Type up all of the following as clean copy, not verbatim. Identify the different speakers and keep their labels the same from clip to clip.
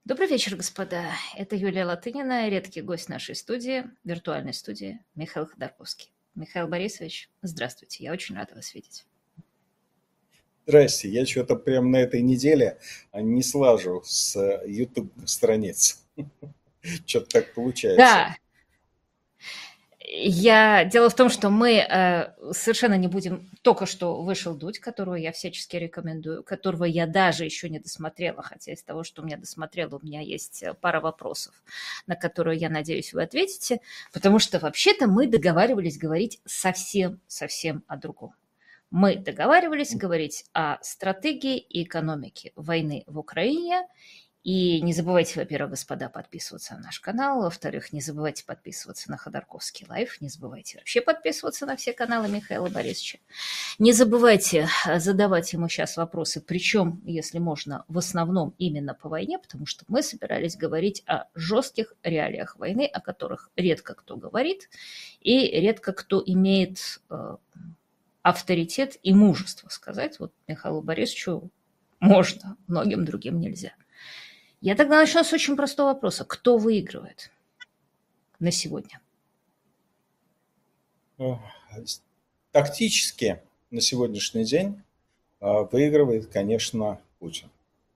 Speaker 1: Добрый вечер, господа. Это Юлия Латынина, редкий гость нашей студии, виртуальной студии, Михаил Ходорковский. Михаил Борисович, здравствуйте. Я очень рада вас видеть.
Speaker 2: Здрасте, я что-то прям на этой неделе не слажу с YouTube страниц. Что-то так получается.
Speaker 1: Да, дело в том, что мы совершенно не будем... Только что вышел «Дудь», которую я всячески рекомендую, которого я даже еще не досмотрела, хотя из того, что у меня досмотрела, у меня есть пара вопросов, на которые, я надеюсь, вы ответите, потому что вообще-то мы договаривались говорить совсем о другом. Мы договаривались говорить о стратегии и экономике войны в Украине. И не забывайте, во-первых, господа, подписываться на наш канал. Во-вторых, не забывайте подписываться на Ходорковский лайв. Не забывайте вообще подписываться на все каналы Михаила Борисовича. Не забывайте задавать ему сейчас вопросы, причем, если можно, в основном именно по войне, потому что мы собирались говорить о жестких реалиях войны, о которых редко кто говорит и редко кто имеет авторитет и мужество сказать. Вот Михаилу Борисовичу можно, многим другим нельзя. Я тогда начну с очень простого вопроса. Кто выигрывает на сегодня?
Speaker 2: Тактически на сегодняшний день выигрывает, конечно, Путин.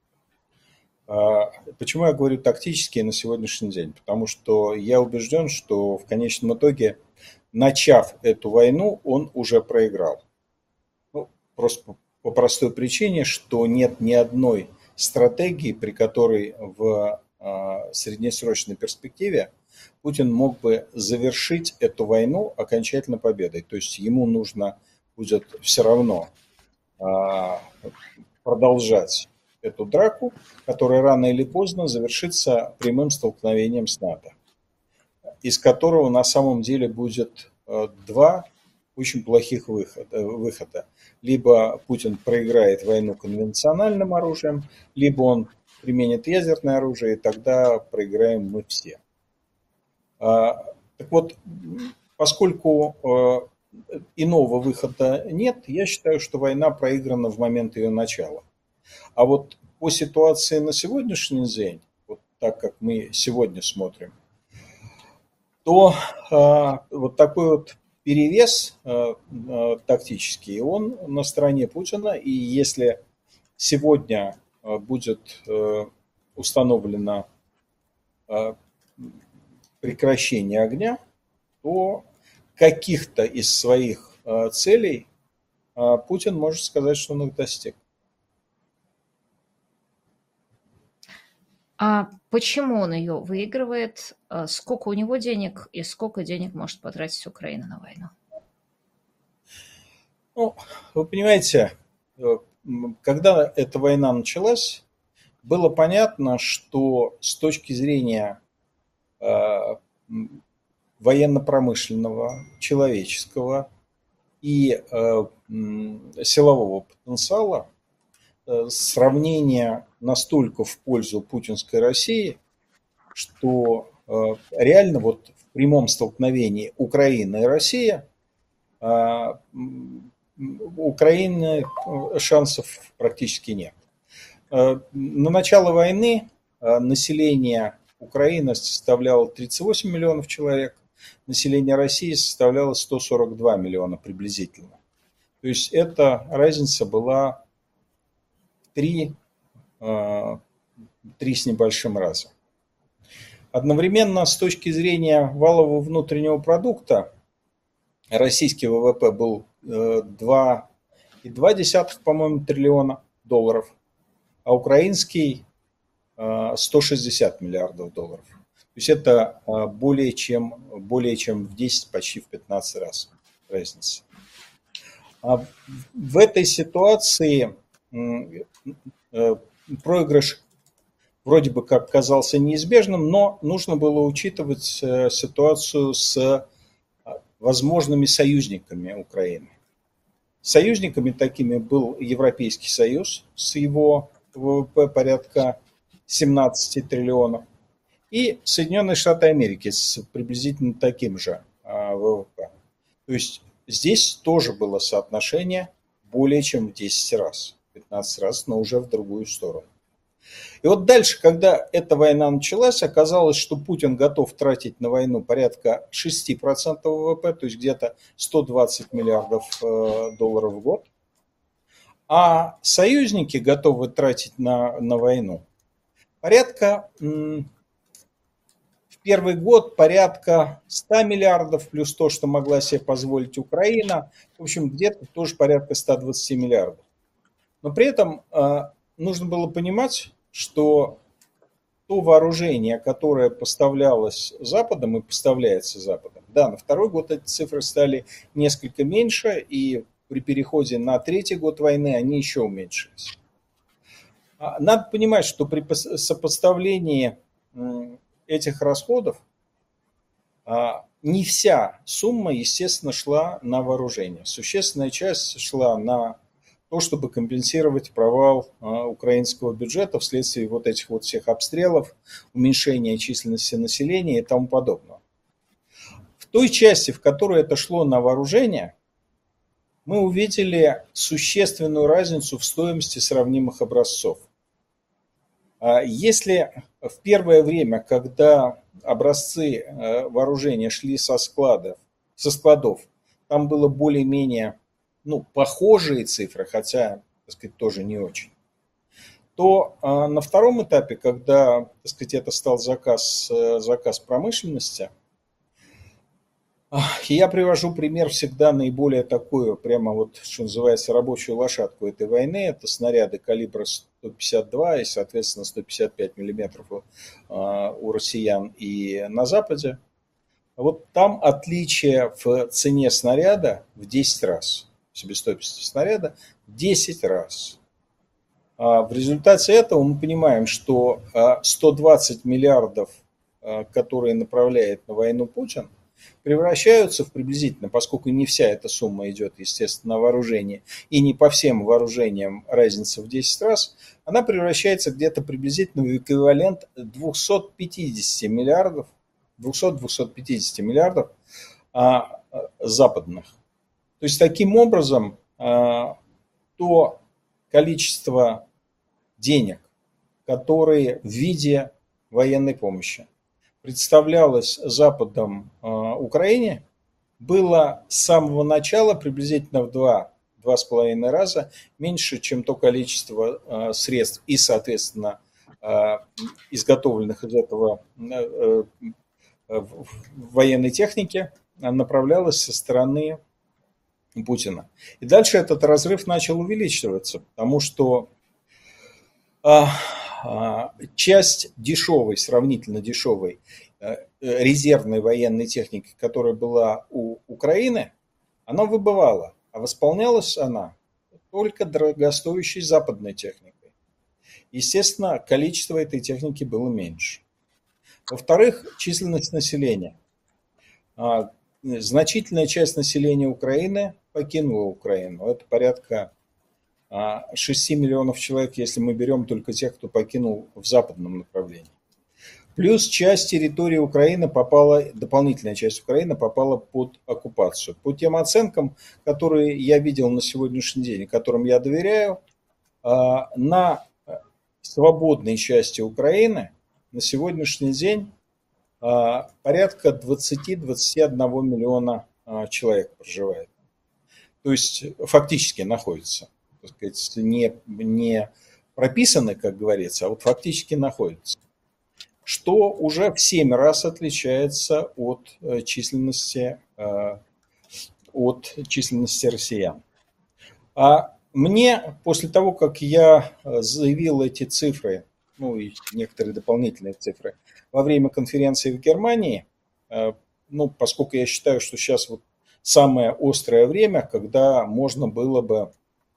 Speaker 2: Почему я говорю тактически на сегодняшний день? Потому что я убежден, что в конечном итоге, начав эту войну, он уже проиграл. Просто по простой причине, что нет ни одной стратегии, при которой в среднесрочной перспективе Путин мог бы завершить эту войну окончательно победой. То есть ему нужно будет все равно продолжать эту драку, которая рано или поздно завершится прямым столкновением с НАТО, из которого на самом деле будет два очень плохих выхода. Либо Путин проиграет войну конвенциональным оружием, либо он применит ядерное оружие, и тогда проиграем мы все. Так вот, поскольку иного выхода нет, я считаю, что война проиграна в момент ее начала. А вот по ситуации на сегодняшний день, вот так как мы сегодня смотрим, то вот такой вот перевес тактический, он на стороне Путина. И если сегодня будет установлено прекращение огня, то каких-то из своих целей Путин может сказать, что он их достиг.
Speaker 1: А почему он ее выигрывает? Сколько у него денег и сколько денег может потратить Украина на войну?
Speaker 2: Ну, вы понимаете, когда эта война началась, было понятно, что с точки зрения военно-промышленного, человеческого и силового потенциала сравнение настолько в пользу путинской России, что реально вот в прямом столкновении Украина и Россия у Украины шансов практически нет. На начало войны население Украины составляло 38 миллионов человек, население России составляло 142 миллиона приблизительно. То есть эта разница была в 3 с небольшим раза. Одновременно с точки зрения валового внутреннего продукта российский ВВП был 2,2, по-моему, триллиона долларов, а украинский 160 миллиардов долларов. То есть это более чем в 10, почти в 15 раз разница. В этой ситуации проигрыш вроде бы как казался неизбежным, но нужно было учитывать ситуацию с возможными союзниками Украины. Союзниками такими был Европейский Союз с его ВВП порядка 17 триллионов и Соединенные Штаты Америки с приблизительно таким же ВВП. То есть здесь тоже было соотношение более чем в 10 раз, 15 раз, но уже в другую сторону. И вот дальше, когда эта война началась, оказалось, что Путин готов тратить на войну порядка 6% ВВП, то есть где-то 120 миллиардов долларов в год. А союзники готовы тратить на войну порядка, в первый год порядка 100 миллиардов, плюс то, что могла себе позволить Украина. В общем, где-то тоже порядка 120 миллиардов. Но при этом нужно было понимать, что то вооружение, которое поставлялось Западом и поставляется Западом, да, на второй год эти цифры стали несколько меньше, и при переходе на третий год войны они еще уменьшились. Надо понимать, что при сопоставлении этих расходов не вся сумма, естественно, шла на вооружение. Существенная часть шла на то, чтобы компенсировать провал украинского бюджета вследствие вот этих вот всех обстрелов, уменьшения численности населения и тому подобного. В той части, в которой это шло на вооружение, мы увидели существенную разницу в стоимости сравнимых образцов. Если в первое время, когда образцы вооружения шли со складов, там было более-менее похожие цифры, хотя, так сказать, тоже не очень, то на втором этапе, когда, так сказать, это стал заказ промышленности, я привожу пример всегда наиболее такую, прямо вот, что называется, рабочую лошадку этой войны. Это снаряды калибра 152 и, соответственно, 155 миллиметров у россиян и на Западе. Вот там отличие в цене снаряда в 10 раз. В себестоимости снаряда в 10 раз. В результате этого мы понимаем, что 120 миллиардов, которые направляет на войну Путин, превращаются в приблизительно, поскольку не вся эта сумма идет, естественно, на вооружение, и не по всем вооружениям разница в 10 раз, она превращается где-то приблизительно в эквивалент 250 миллиардов, 200-250 миллиардов западных. То есть, таким образом, то количество денег, которые в виде военной помощи представлялось Западом Украине, было с самого начала приблизительно в 2-2,5 раза меньше, чем то количество средств и, соответственно, изготовленных из этого военной техники направлялось со стороны Путина. И дальше этот разрыв начал увеличиваться, потому что часть дешевой, сравнительно дешевой резервной военной техники, которая была у Украины, она выбывала, а восполнялась она только дорогостоящей западной техникой. Естественно, количество этой техники было меньше. Во-вторых, численность населения. Значительная часть населения Украины покинула Украину. Это порядка 6 миллионов человек, если мы берем только тех, кто покинул в западном направлении. Плюс часть территории Украины дополнительная часть Украины попала под оккупацию. По тем оценкам, которые я видел на сегодняшний день, которым я доверяю, на свободной части Украины на сегодняшний день порядка 20-21 миллиона человек проживает. То есть фактически находится. Так сказать, не прописаны, как говорится, а вот фактически находятся. Что уже в 7 раз отличается от численности россиян. А мне после того, как я заявил эти цифры, и некоторые дополнительные цифры, во время конференции в Германии, поскольку я считаю, что сейчас вот самое острое время, когда можно было бы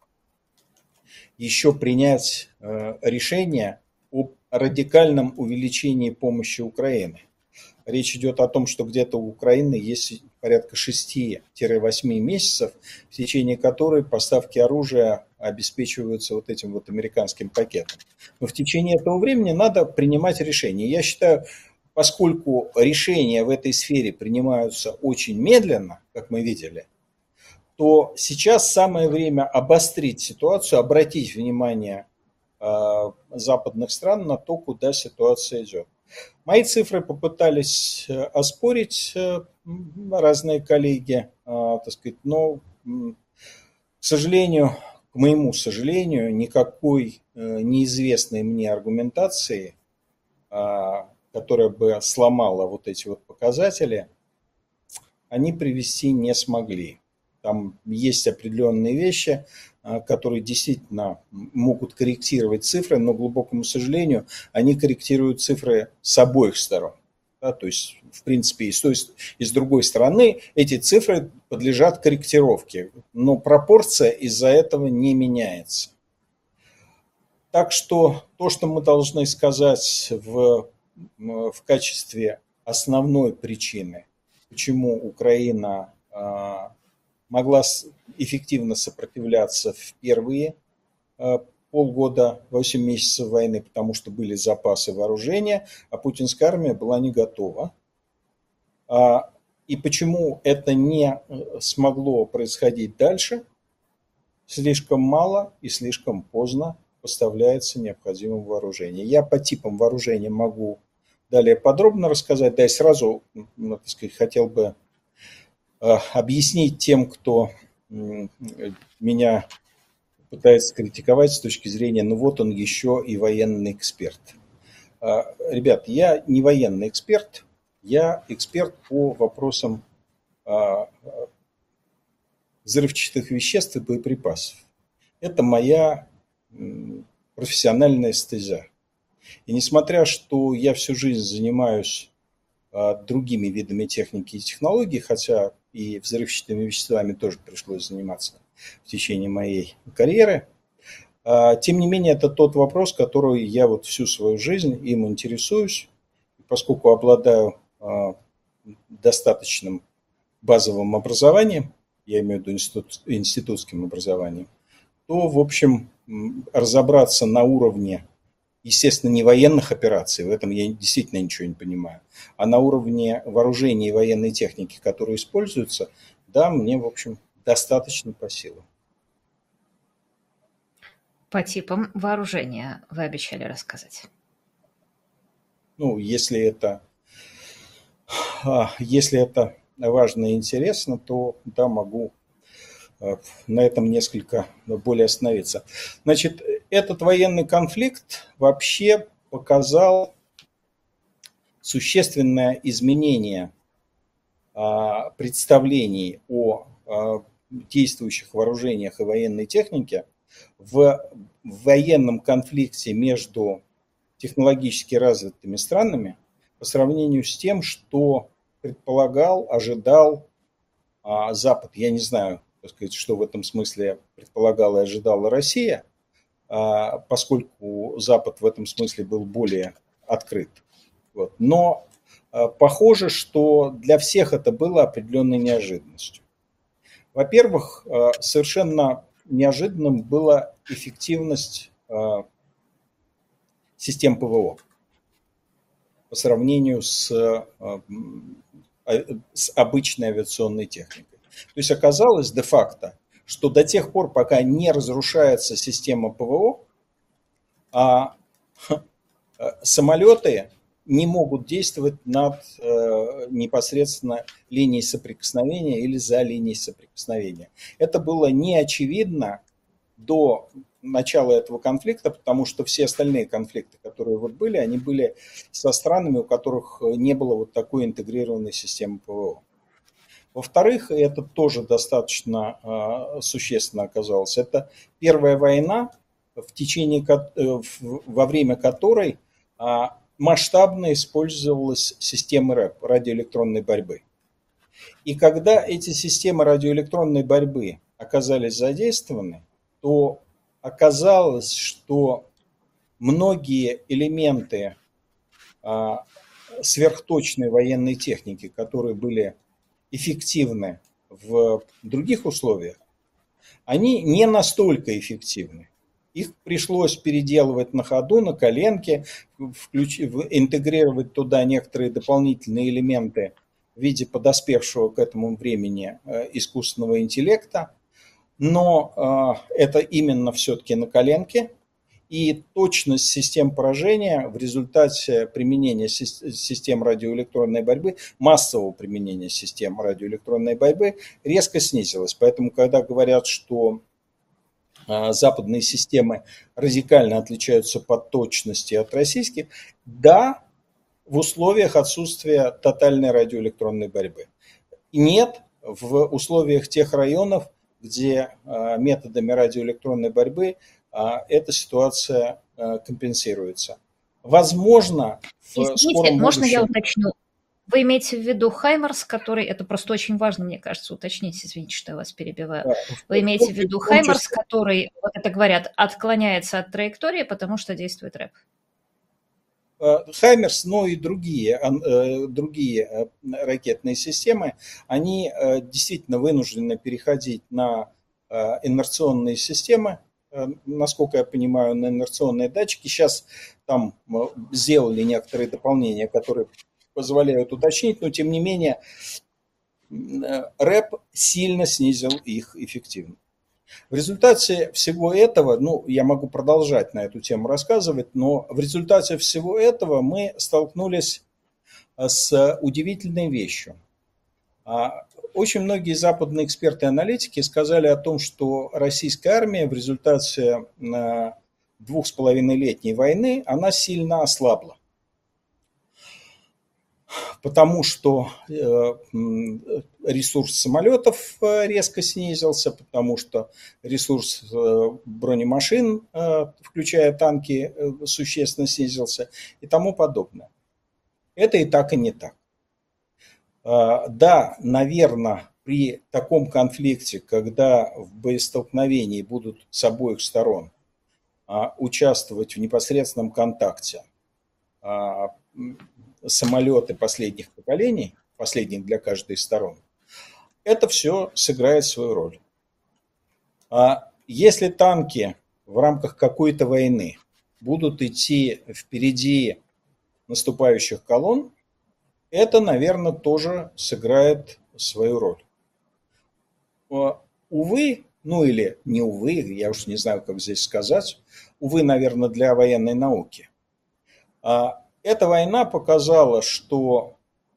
Speaker 2: еще принять решение о радикальном увеличении помощи Украины. Речь идет о том, что где-то у Украины есть порядка 6-8 месяцев, в течение которой поставки оружия обеспечиваются вот этим вот американским пакетом. Но в течение этого времени надо принимать решения. Я считаю, поскольку решения в этой сфере принимаются очень медленно, как мы видели, то сейчас самое время обострить ситуацию, обратить внимание западных стран на то, куда ситуация идет. Мои цифры попытались оспорить разные коллеги, так сказать, но, к сожалению, к моему сожалению, никакой неизвестной мне аргументации, которая бы сломала вот эти вот показатели, они привести не смогли. Там есть определенные вещи, которые действительно могут корректировать цифры, но, к глубокому сожалению, они корректируют цифры с обоих сторон. Да, то есть, в принципе, и с другой стороны эти цифры подлежат корректировке, но пропорция из-за этого не меняется. Так что то, что мы должны сказать в качестве основной причины, почему Украина могла эффективно сопротивляться в первые полгода, 8 месяцев войны, потому что были запасы вооружения, а путинская армия была не готова. И почему это не смогло происходить дальше? Слишком мало и слишком поздно поставляется необходимое вооружение. Я по типам вооружения могу далее подробно рассказать, да и сразу, так сказать, хотел бы объяснить тем, кто меня пытается критиковать с точки зрения, ну вот он еще и военный эксперт. Ребят, я не военный эксперт, я эксперт по вопросам взрывчатых веществ и боеприпасов. Это моя профессиональная стезя. И несмотря, что я всю жизнь занимаюсь другими видами техники и технологий, хотя и взрывчатыми веществами тоже пришлось заниматься в течение моей карьеры, тем не менее, это тот вопрос, который я вот всю свою жизнь им интересуюсь, поскольку обладаю достаточным базовым образованием, я имею в виду институтским образованием, то, в общем, разобраться на уровне, естественно, не военных операций, в этом я действительно ничего не понимаю, а на уровне вооружения и военной техники, которые используются, да, мне, в общем, достаточно по силам.
Speaker 1: По типам вооружения вы обещали рассказать.
Speaker 2: Ну, если это важно и интересно, то да, могу на этом несколько более остановиться. Значит, этот военный конфликт вообще показал существенное изменение представлений о действующих вооружениях и военной технике в военном конфликте между технологически развитыми странами по сравнению с тем, что предполагал, ожидал Запад. Я не знаю, так сказать, что в этом смысле предполагала и ожидала Россия, поскольку Запад в этом смысле был более открыт. Вот. Но похоже, что для всех это было определенной неожиданностью. Во-первых, совершенно неожиданным была эффективность систем ПВО по сравнению с обычной авиационной техникой. То есть оказалось де-факто, что до тех пор, пока не разрушается система ПВО, самолеты не могут действовать над непосредственно линией соприкосновения или за линией соприкосновения. Это было не очевидно до начала этого конфликта, потому что все остальные конфликты, которые вот были, они были со странами, у которых не было вот такой интегрированной системы ПВО. Во-вторых, и это тоже достаточно существенно оказалось, это первая война, во время которой масштабно использовалась система РЭП, радиоэлектронной борьбы. И когда эти системы радиоэлектронной борьбы оказались задействованы, то оказалось, что многие элементы сверхточной военной техники, которые были эффективны в других условиях, они не настолько эффективны. Их пришлось переделывать на ходу, на коленке, интегрировать туда некоторые дополнительные элементы в виде подоспевшего к этому времени искусственного интеллекта. Но это именно все-таки на коленке. и точность систем поражения в результате применения систем радиоэлектронной борьбы, массового применения систем радиоэлектронной борьбы резко снизилась. Поэтому, когда говорят, что западные системы радикально отличаются по точности от российских, да, в условиях отсутствия тотальной радиоэлектронной борьбы. Нет, в условиях тех районов, где методами радиоэлектронной борьбы эта ситуация компенсируется. Возможно, в скором
Speaker 1: можно
Speaker 2: будущем...
Speaker 1: я уточню? Вы имеете в виду Хаймарс, который, это просто очень важно, мне кажется, уточнить, извините, что я вас перебиваю. Да, вы имеете в виду Хаймарс, который, вот это говорят, отклоняется от траектории, потому что действует рэп?
Speaker 2: Хаймерс, но и другие ракетные системы, они действительно вынуждены переходить на инерционные системы, насколько я понимаю, на инерционные датчики. Сейчас там сделали некоторые дополнения, которые позволяют уточнить, но тем не менее рэп сильно снизил их эффективность. В результате всего этого, я могу продолжать на эту тему рассказывать, но в результате всего этого мы столкнулись с удивительной вещью. Очень многие западные эксперты и аналитики сказали о том, что российская армия в результате 2,5-летней войны, она сильно ослабла. Потому что ресурс самолетов резко снизился, потому что ресурс бронемашин, включая танки, существенно снизился и тому подобное. Это и так, и не так. Да, наверное, при таком конфликте, когда в боестолкновении будут с обоих сторон участвовать в непосредственном контакте самолеты последних поколений, последних для каждой из сторон, это все сыграет свою роль. Если танки в рамках какой-то войны будут идти впереди наступающих колонн, это, наверное, тоже сыграет свою роль. Увы, или не увы, я уж не знаю, как здесь сказать, увы, наверное, для военной науки. Эта война показала, что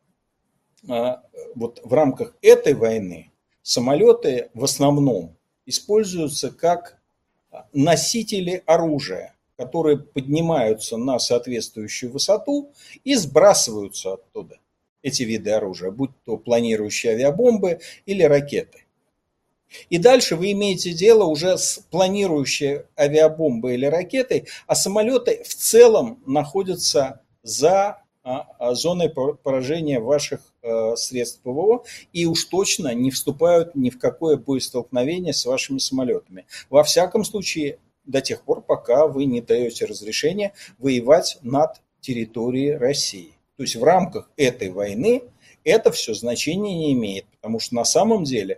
Speaker 2: вот в рамках этой войны самолеты в основном используются как носители оружия, которые поднимаются на соответствующую высоту и сбрасываются оттуда, эти виды оружия, будь то планирующие авиабомбы или ракеты. И дальше вы имеете дело уже с планирующей авиабомбой или ракетой, а самолеты в целом находятся за зоной поражения ваших средств ПВО и уж точно не вступают ни в какое боестолкновение с вашими самолетами. Во всяком случае, до тех пор, пока вы не даете разрешения воевать над территорией России. То есть в рамках этой войны это все значения не имеет, потому что на самом деле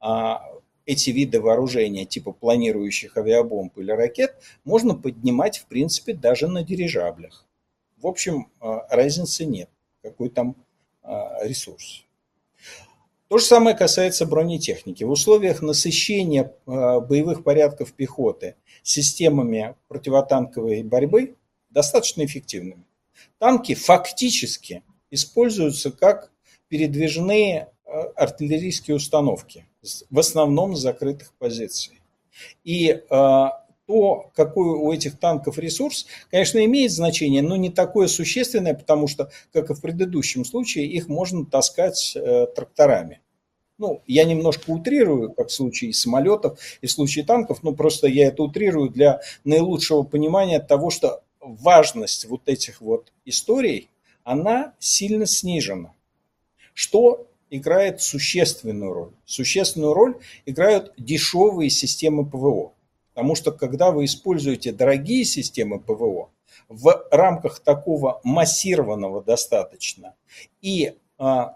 Speaker 2: эти виды вооружения типа планирующих авиабомб или ракет можно поднимать в принципе даже на дирижаблях. В общем, разницы нет, какой там ресурс. То же самое касается бронетехники. В условиях насыщения боевых порядков пехоты системами противотанковой борьбы достаточно эффективными. Танки фактически используются как передвижные артиллерийские установки, в основном с закрытых позиций. И то, какой у этих танков ресурс, конечно, имеет значение, но не такое существенное, потому что, как и в предыдущем случае, их можно таскать тракторами. Я немножко утрирую, как в случае самолетов и в случае танков, просто я это утрирую для наилучшего понимания того, что важность вот этих вот историй, она сильно снижена. Что играет существенную роль? Существенную роль играют дешевые системы ПВО. Потому что, когда вы используете дорогие системы ПВО в рамках такого массированного достаточно и, в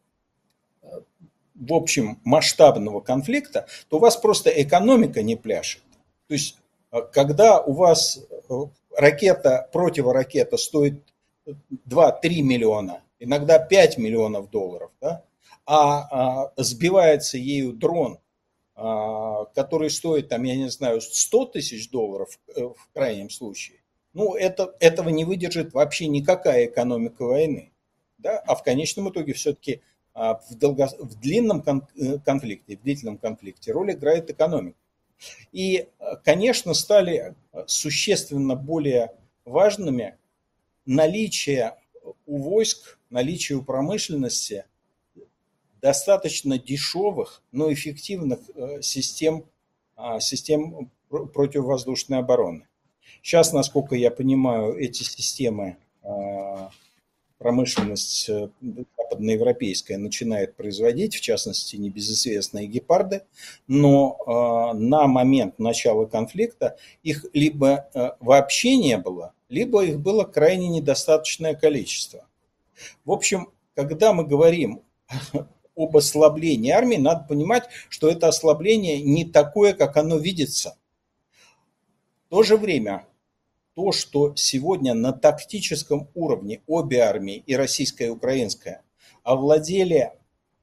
Speaker 2: общем, масштабного конфликта, то у вас просто экономика не пляшет. То есть, когда у вас противоракета стоит 2-3 миллиона, иногда 5 миллионов долларов, да, а сбивается ею дрон который стоит, там, я не знаю, $100 тысяч в крайнем случае, ну, этого не выдержит вообще никакая экономика войны. Да? А в конечном итоге все-таки в длинном конфликте, в длительном конфликте роль играет экономика. И, конечно, стали существенно более важными наличие у войск, наличие у промышленности достаточно дешевых, но эффективных систем противовоздушной обороны. Сейчас, насколько я понимаю, эти системы промышленность западноевропейская начинает производить, в частности, небезызвестные гепарды, но на момент начала конфликта их либо вообще не было, либо их было крайне недостаточное количество. В общем, когда мы говорим об ослаблении армии, надо понимать, что это ослабление не такое, как оно видится. В то же время то, что сегодня на тактическом уровне обе армии, и российская, и украинская, овладели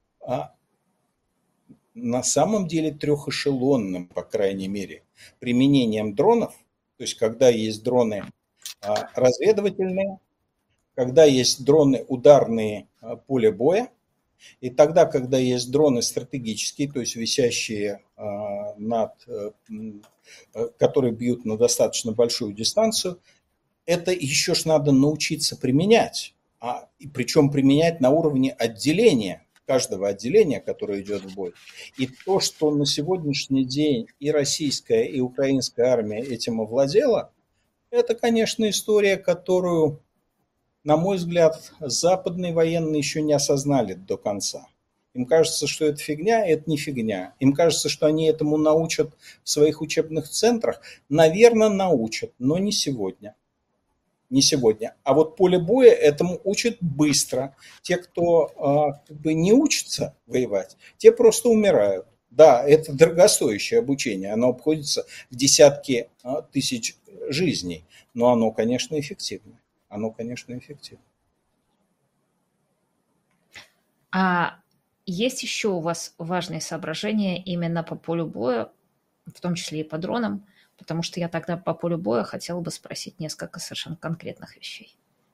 Speaker 2: на самом деле трехэшелонным, по крайней мере, применением дронов, то есть когда есть дроны разведывательные, когда есть дроны ударные поля боя, и тогда, когда есть дроны стратегические, то есть висящие которые бьют на достаточно большую дистанцию, это еще ж надо научиться применять. И причем применять на уровне отделения, каждого отделения, которое идет в бой. И то, что на сегодняшний день и российская, и украинская армия этим овладела, это, конечно, история, которую, на мой взгляд, западные военные еще не осознали до конца. Им кажется, что это фигня, и это не фигня. Им кажется, что они этому научат в своих учебных центрах. Наверное, научат, но не сегодня. Не сегодня. А вот поле боя этому учат быстро. Те, кто не учится воевать, те просто умирают. Да, это дорогостоящее обучение. Оно обходится в десятки тысяч жизней. Но оно, конечно, эффективно.
Speaker 1: Есть еще у вас важные соображения именно по полю боя, в том числе и по дронам, потому что я тогда по полю боя хотела бы спросить несколько совершенно конкретных вещей.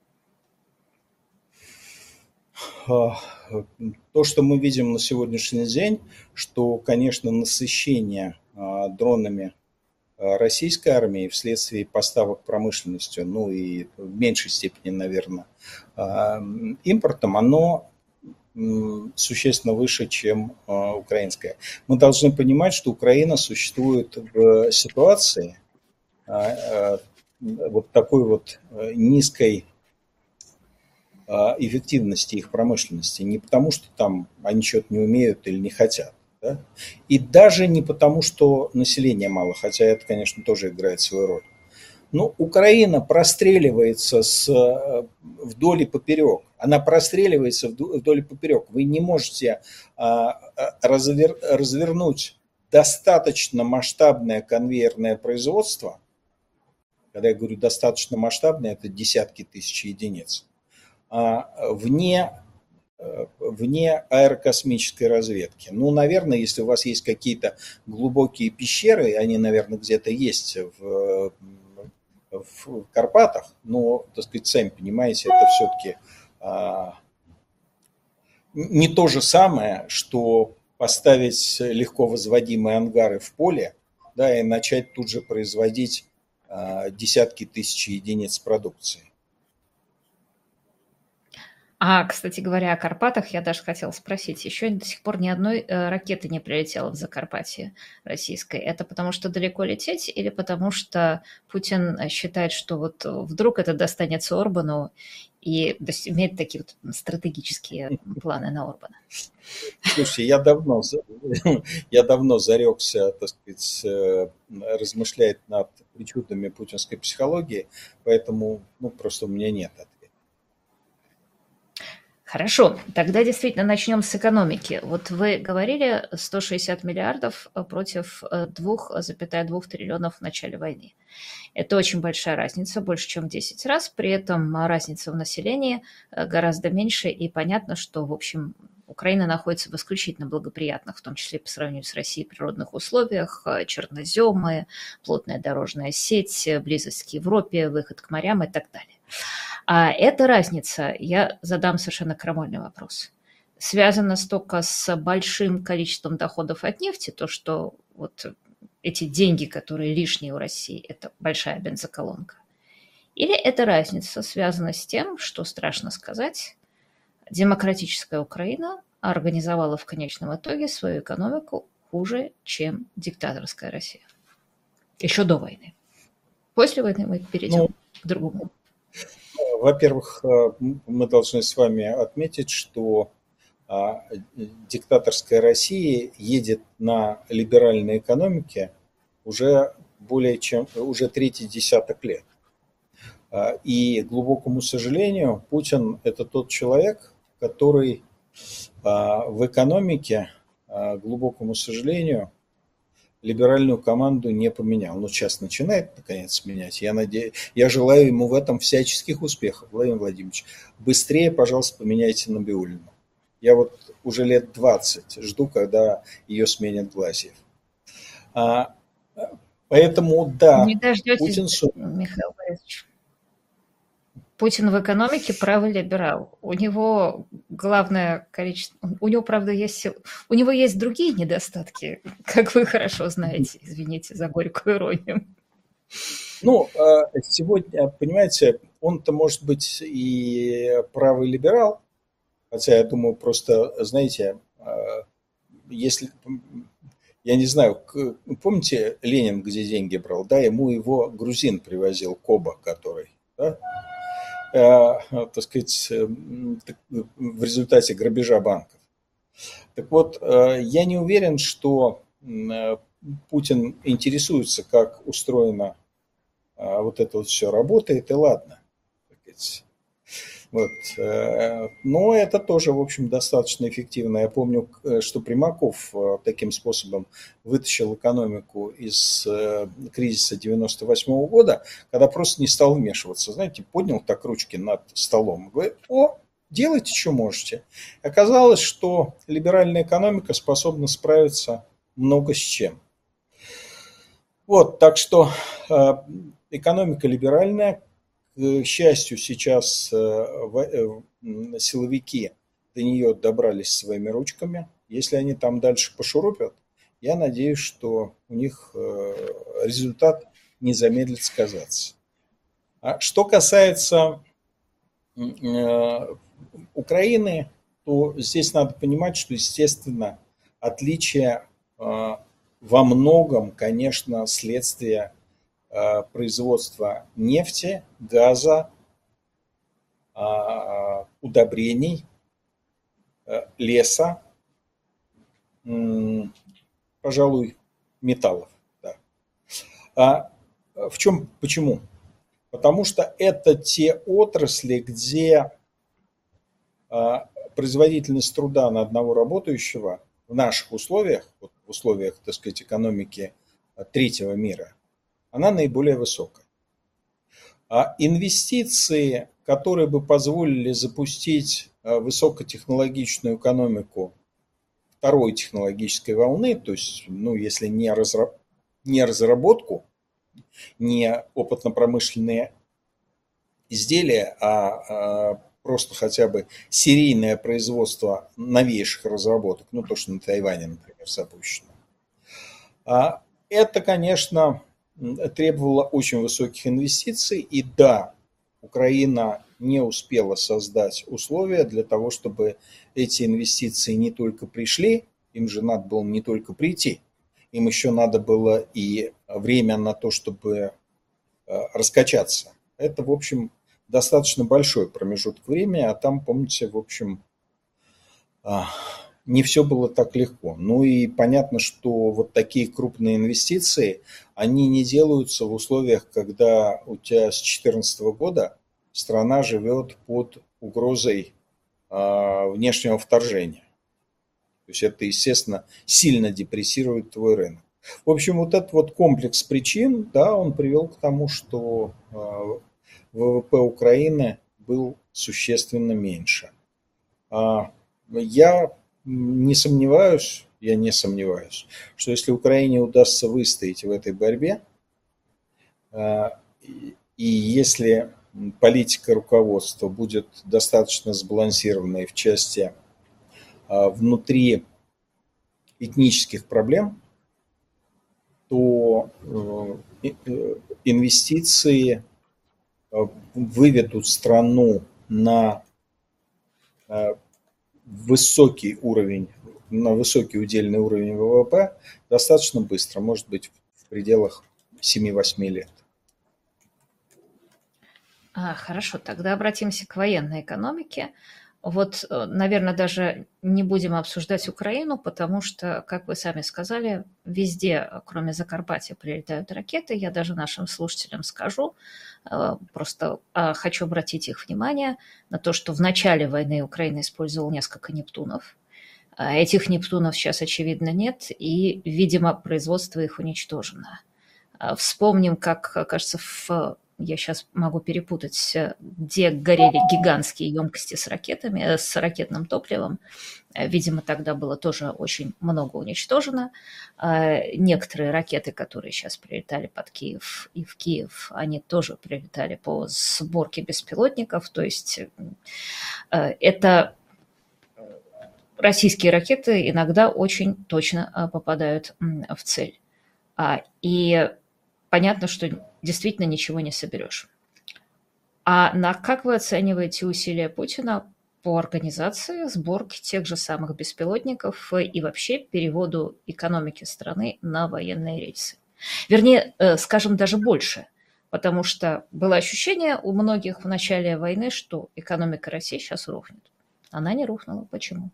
Speaker 2: То, что мы видим на сегодняшний день, что, конечно, насыщение дронами российской армии вследствие поставок промышленностью, ну и в меньшей степени, наверное, импортом, оно существенно выше, чем украинская. Мы должны понимать, что Украина существует в ситуации вот такой вот низкой эффективности их промышленности. Не потому, что там они что-то не умеют или не хотят. Да? И даже не потому, что населения мало, хотя это, конечно, тоже играет свою роль. Но Украина простреливается вдоль и поперек. Она простреливается вдоль и поперек. Вы не можете развернуть достаточно масштабное конвейерное производство. Когда я говорю достаточно масштабное, это десятки тысяч единиц. Вне аэрокосмической разведки. Ну, наверное, если у вас есть какие-то глубокие пещеры, они, наверное, где-то есть в Карпатах, но, так сказать, сами понимаете, это все-таки не то же самое, что поставить легко возводимые ангары в поле, да, и начать тут же производить десятки тысяч единиц продукции.
Speaker 1: Кстати говоря, о Карпатах я даже хотела спросить. Еще до сих пор ни одной ракеты не прилетело в Закарпатье российской. Это потому что далеко лететь или потому что Путин считает, что вот вдруг это достанется Орбану и имеет такие вот стратегические планы на Орбана?
Speaker 2: Слушайте, я давно зарекся, так сказать, размышлять над причудами путинской психологии, поэтому просто у меня нет ответа.
Speaker 1: Хорошо, тогда действительно начнем с экономики. Вот вы говорили 160 миллиардов против 2,2 триллионов в начале войны. Это очень большая разница, больше, чем в 10 раз. При этом разница в населении гораздо меньше, и понятно, что, в общем, Украина находится в исключительно благоприятных, в том числе по сравнению с Россией, природных условиях, черноземы, плотная дорожная сеть, близость к Европе, выход к морям и так далее. А эта разница, я задам совершенно крамольный вопрос, связана только с большим количеством доходов от нефти, то, что вот эти деньги, которые лишние у России, это большая бензоколонка. Или эта разница связана с тем, что, страшно сказать, демократическая Украина организовала в конечном итоге свою экономику хуже, чем диктаторская Россия. Еще до войны. После войны мы перейдем к другому.
Speaker 2: Во-первых, мы должны с вами отметить, что диктаторская Россия едет на либеральной экономике уже третий десяток лет. И, к глубокому сожалению, Путин – это тот человек, который в экономике, к глубокому сожалению, либеральную команду не поменял. Но сейчас начинает, наконец, менять. Я желаю ему в этом всяческих успехов, Владимир Владимирович. Быстрее, пожалуйста, поменяйте Набиуллину. Я вот уже лет 20 жду, когда ее сменят Глазьев. Поэтому, да,
Speaker 1: не дождетесь, Михаил Борисович. Путин в экономике правый либерал. У него главное количество... У него, правда, есть... У него есть другие недостатки, как вы хорошо знаете. Извините за горькую иронию.
Speaker 2: Ну, сегодня, понимаете, он-то может быть и правый либерал, хотя я думаю, просто, знаете, если... Я не знаю, помните Ленин, где деньги брал? Да, ему его грузин привозил, Коба, который... Да? Так сказать, в результате грабежа банков. Так вот, я не уверен, что Путин интересуется, как устроено вот это вот все работает, и ладно. Вот. Но это тоже, в общем, достаточно эффективно. Я помню, что Примаков таким способом вытащил экономику из кризиса 98 года, когда просто не стал вмешиваться. Знаете, поднял так ручки над столом и говорит: о, делайте, что можете. Оказалось, что либеральная экономика способна справиться много с чем. Вот, так что экономика либеральная. К счастью, сейчас силовики до нее добрались своими ручками. Если они там дальше пошурупят, я надеюсь, что у них результат не замедлит сказаться. Что касается Украины, то здесь надо понимать, что, естественно, отличие во многом, конечно, следствие производства нефти, газа, удобрений, леса, пожалуй, металлов. Да. Почему? Потому что это те отрасли, где производительность труда на одного работающего в наших условиях, в условиях, так сказать, экономики третьего мира, она наиболее высокая. А инвестиции, которые бы позволили запустить высокотехнологичную экономику второй технологической волны, то есть, если не разработку, не опытно-промышленные изделия, а просто хотя бы серийное производство новейших разработок, то, что на Тайване, например, запущено. Это, конечно, требовало очень высоких инвестиций, и да, Украина не успела создать условия для того, чтобы эти инвестиции не только пришли, им же надо было не только прийти, им еще надо было и время на то, чтобы раскачаться. Это, в общем, достаточно большой промежуток времени, а там, помните, в общем, не все было так легко. И понятно, что вот такие крупные инвестиции, они не делаются в условиях, когда у тебя с 2014 года страна живет под угрозой внешнего вторжения. То есть это, естественно, сильно депрессирует твой рынок. В общем, вот этот вот комплекс причин, да, он привел к тому, что ВВП Украины был существенно меньше. я не сомневаюсь, что если Украине удастся выстоять в этой борьбе, и если политика руководства будет достаточно сбалансированной в части внутри этнических проблем, то инвестиции выведут страну на высокий удельный уровень ВВП достаточно быстро, может быть, в пределах 7-8 лет.
Speaker 1: Хорошо, тогда обратимся к военной экономике. Вот, наверное, даже не будем обсуждать Украину, потому что, как вы сами сказали, везде, кроме Закарпатья, прилетают ракеты. Я даже нашим слушателям скажу, просто хочу обратить их внимание на то, что в начале войны Украина использовала несколько «Нептунов». Этих «Нептунов» сейчас, очевидно, нет, и, видимо, производство их уничтожено. Вспомним, как, кажется, я сейчас могу перепутать, где горели гигантские емкости с ракетами, с ракетным топливом. Видимо, тогда было тоже очень много уничтожено. Некоторые ракеты, которые сейчас прилетали под Киев и в Киев, они тоже прилетали по сборке беспилотников. То есть это российские ракеты иногда очень точно попадают в цель. И понятно, что действительно ничего не соберешь. Как вы оцениваете усилия Путина по организации сборки тех же самых беспилотников и вообще переводу экономики страны на военные рельсы? Вернее, скажем, даже больше, потому что было ощущение у многих в начале войны, что экономика России сейчас рухнет. Она не рухнула. Почему?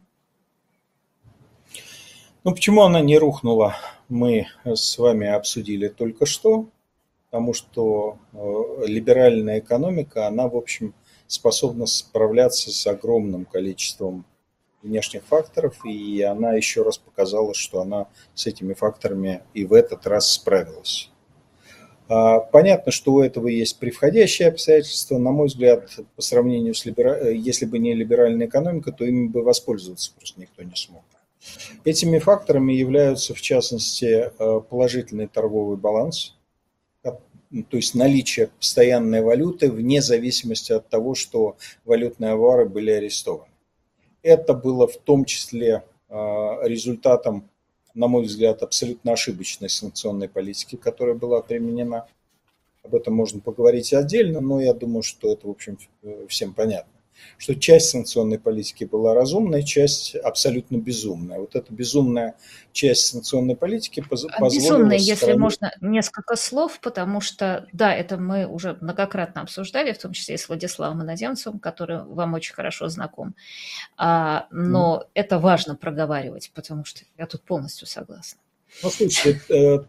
Speaker 2: Почему она не рухнула, мы с вами обсудили только что. Потому что либеральная экономика, она, в общем, способна справляться с огромным количеством внешних факторов, и она еще раз показала, что она с этими факторами и в этот раз справилась. Понятно, что у этого есть превходящие обстоятельства. На мой взгляд, по сравнению с если бы не либеральная экономика, то ими бы воспользоваться просто никто не смог. Этими факторами являются, в частности, положительный торговый баланс, то есть наличие постоянной валюты вне зависимости от того, что валютные авары были арестованы. Это было в том числе результатом, на мой взгляд, абсолютно ошибочной санкционной политики, которая была применена. Об этом можно поговорить отдельно, но я думаю, что это, в общем, всем понятно. Что часть санкционной политики была разумной, часть абсолютно безумная. Вот эта безумная часть санкционной политики позволила...
Speaker 1: Безумная, если можно, несколько слов, потому что, да, это мы уже многократно обсуждали, в том числе и с Владиславом Иноземцевым, который вам очень хорошо знаком. Но это важно проговаривать, потому что я тут полностью согласна.
Speaker 2: Слушайте,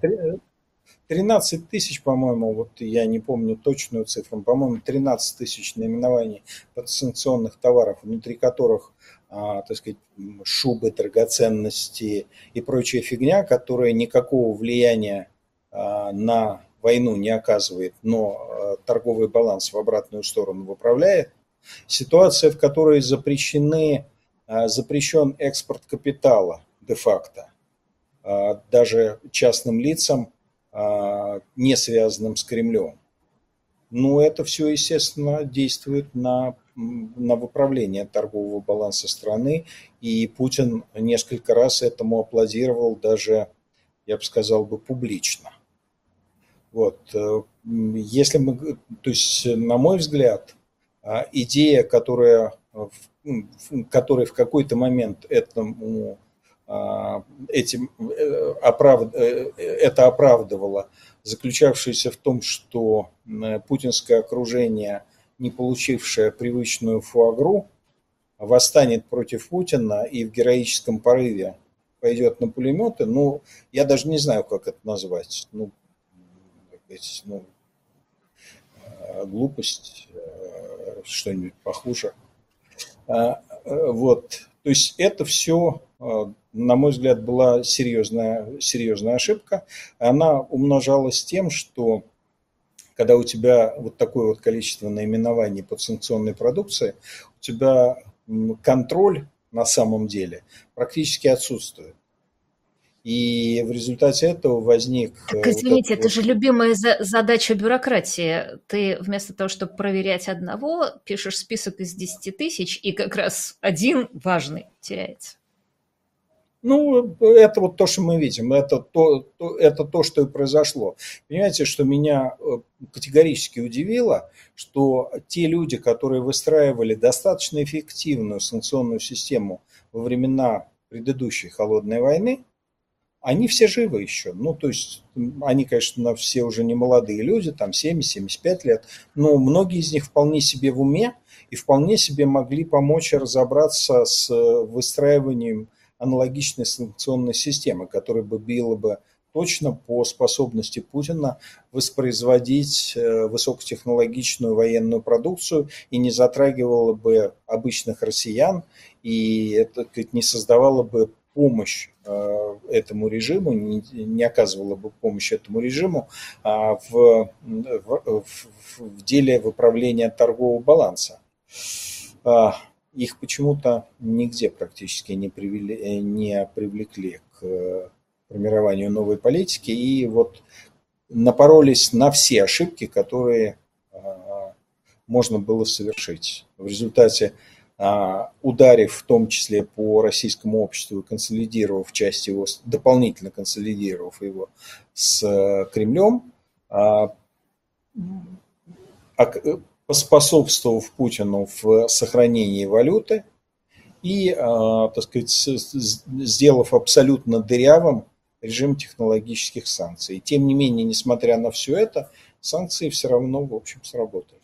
Speaker 2: 13 тысяч, по-моему, вот я не помню точную цифру, по-моему, 13 тысяч наименований подсанкционных товаров, внутри которых, так сказать, шубы, драгоценности и прочая фигня, которая никакого влияния на войну не оказывает, но торговый баланс в обратную сторону выправляет. Ситуация, в которой запрещен экспорт капитала де-факто, даже частным лицам, не связанным с Кремлем. Но это все, естественно, действует на выправление торгового баланса страны, и Путин несколько раз этому аплодировал, даже, я бы сказал, публично. Вот. Если мы, то есть, на мой взгляд, идея, которая в какой-то момент это оправдывало, заключавшееся в том, что путинское окружение, не получившее привычную фуагру, восстанет против Путина и в героическом порыве пойдет на пулеметы. Я даже не знаю, как это назвать. Глупость, что-нибудь похуже. Вот. То есть это все, на мой взгляд, была серьезная ошибка. Она умножалась тем, что когда у тебя вот такое вот количество наименований подсанкционной продукции, у тебя контроль на самом деле практически отсутствует. И в результате этого возник
Speaker 1: Так
Speaker 2: вот этот
Speaker 1: извините, это
Speaker 2: вот...
Speaker 1: же любимая задача бюрократии. Ты вместо того, чтобы проверять одного, пишешь список из 10 000, и как раз один важный теряется.
Speaker 2: Ну, это вот то, что мы видим, это то, что и произошло. Понимаете, что меня категорически удивило, что те люди, которые выстраивали достаточно эффективную санкционную систему во времена предыдущей холодной войны, они все живы еще. Ну, то есть, они, конечно, все уже не молодые люди, там 70-75 лет, но многие из них вполне себе в уме и вполне себе могли помочь разобраться с выстраиванием аналогичной санкционной системы, которая бы била бы точно по способности Путина воспроизводить высокотехнологичную военную продукцию и не затрагивала бы обычных россиян, и это не создавало бы помощь этому режиму, не оказывала бы помощь этому режиму в деле выправления торгового баланса. Их почему-то нигде практически не привлекли к формированию новой политики и вот напоролись на все ошибки, которые можно было совершить. В результате, ударив в том числе по российскому обществу и консолидировав часть его, дополнительно консолидировав его с Кремлем, поспособствовав Путину в сохранении валюты и, так сказать, сделав абсолютно дырявым режим технологических санкций. И тем не менее, несмотря на все это, санкции все равно, в общем, сработали.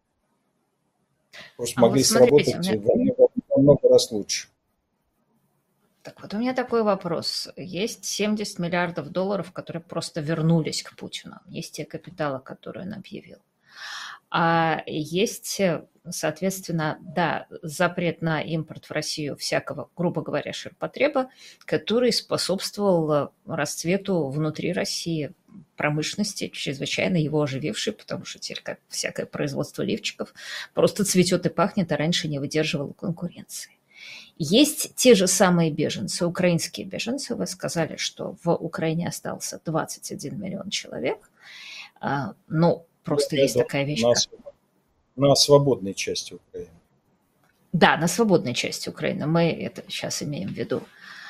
Speaker 2: Просто могли
Speaker 1: вот смотрите,
Speaker 2: сработать во много раз лучше.
Speaker 1: Так вот, у меня такой вопрос. Есть 70 миллиардов долларов, которые просто вернулись к Путину. Есть те капиталы, которые он объявил. А есть, соответственно, да, запрет на импорт в Россию всякого, грубо говоря, ширпотреба, который способствовал расцвету внутри России промышленности, чрезвычайно его оживившей, потому что теперь как всякое производство лифчиков просто цветет и пахнет, а раньше не выдерживало конкуренции. Есть те же самые беженцы, украинские беженцы. Вы сказали, что в Украине остался 21 миллион человек. Ну, просто есть такая вещь,
Speaker 2: на свободной части Украины.
Speaker 1: Да, на свободной части Украины. Мы это сейчас имеем в виду.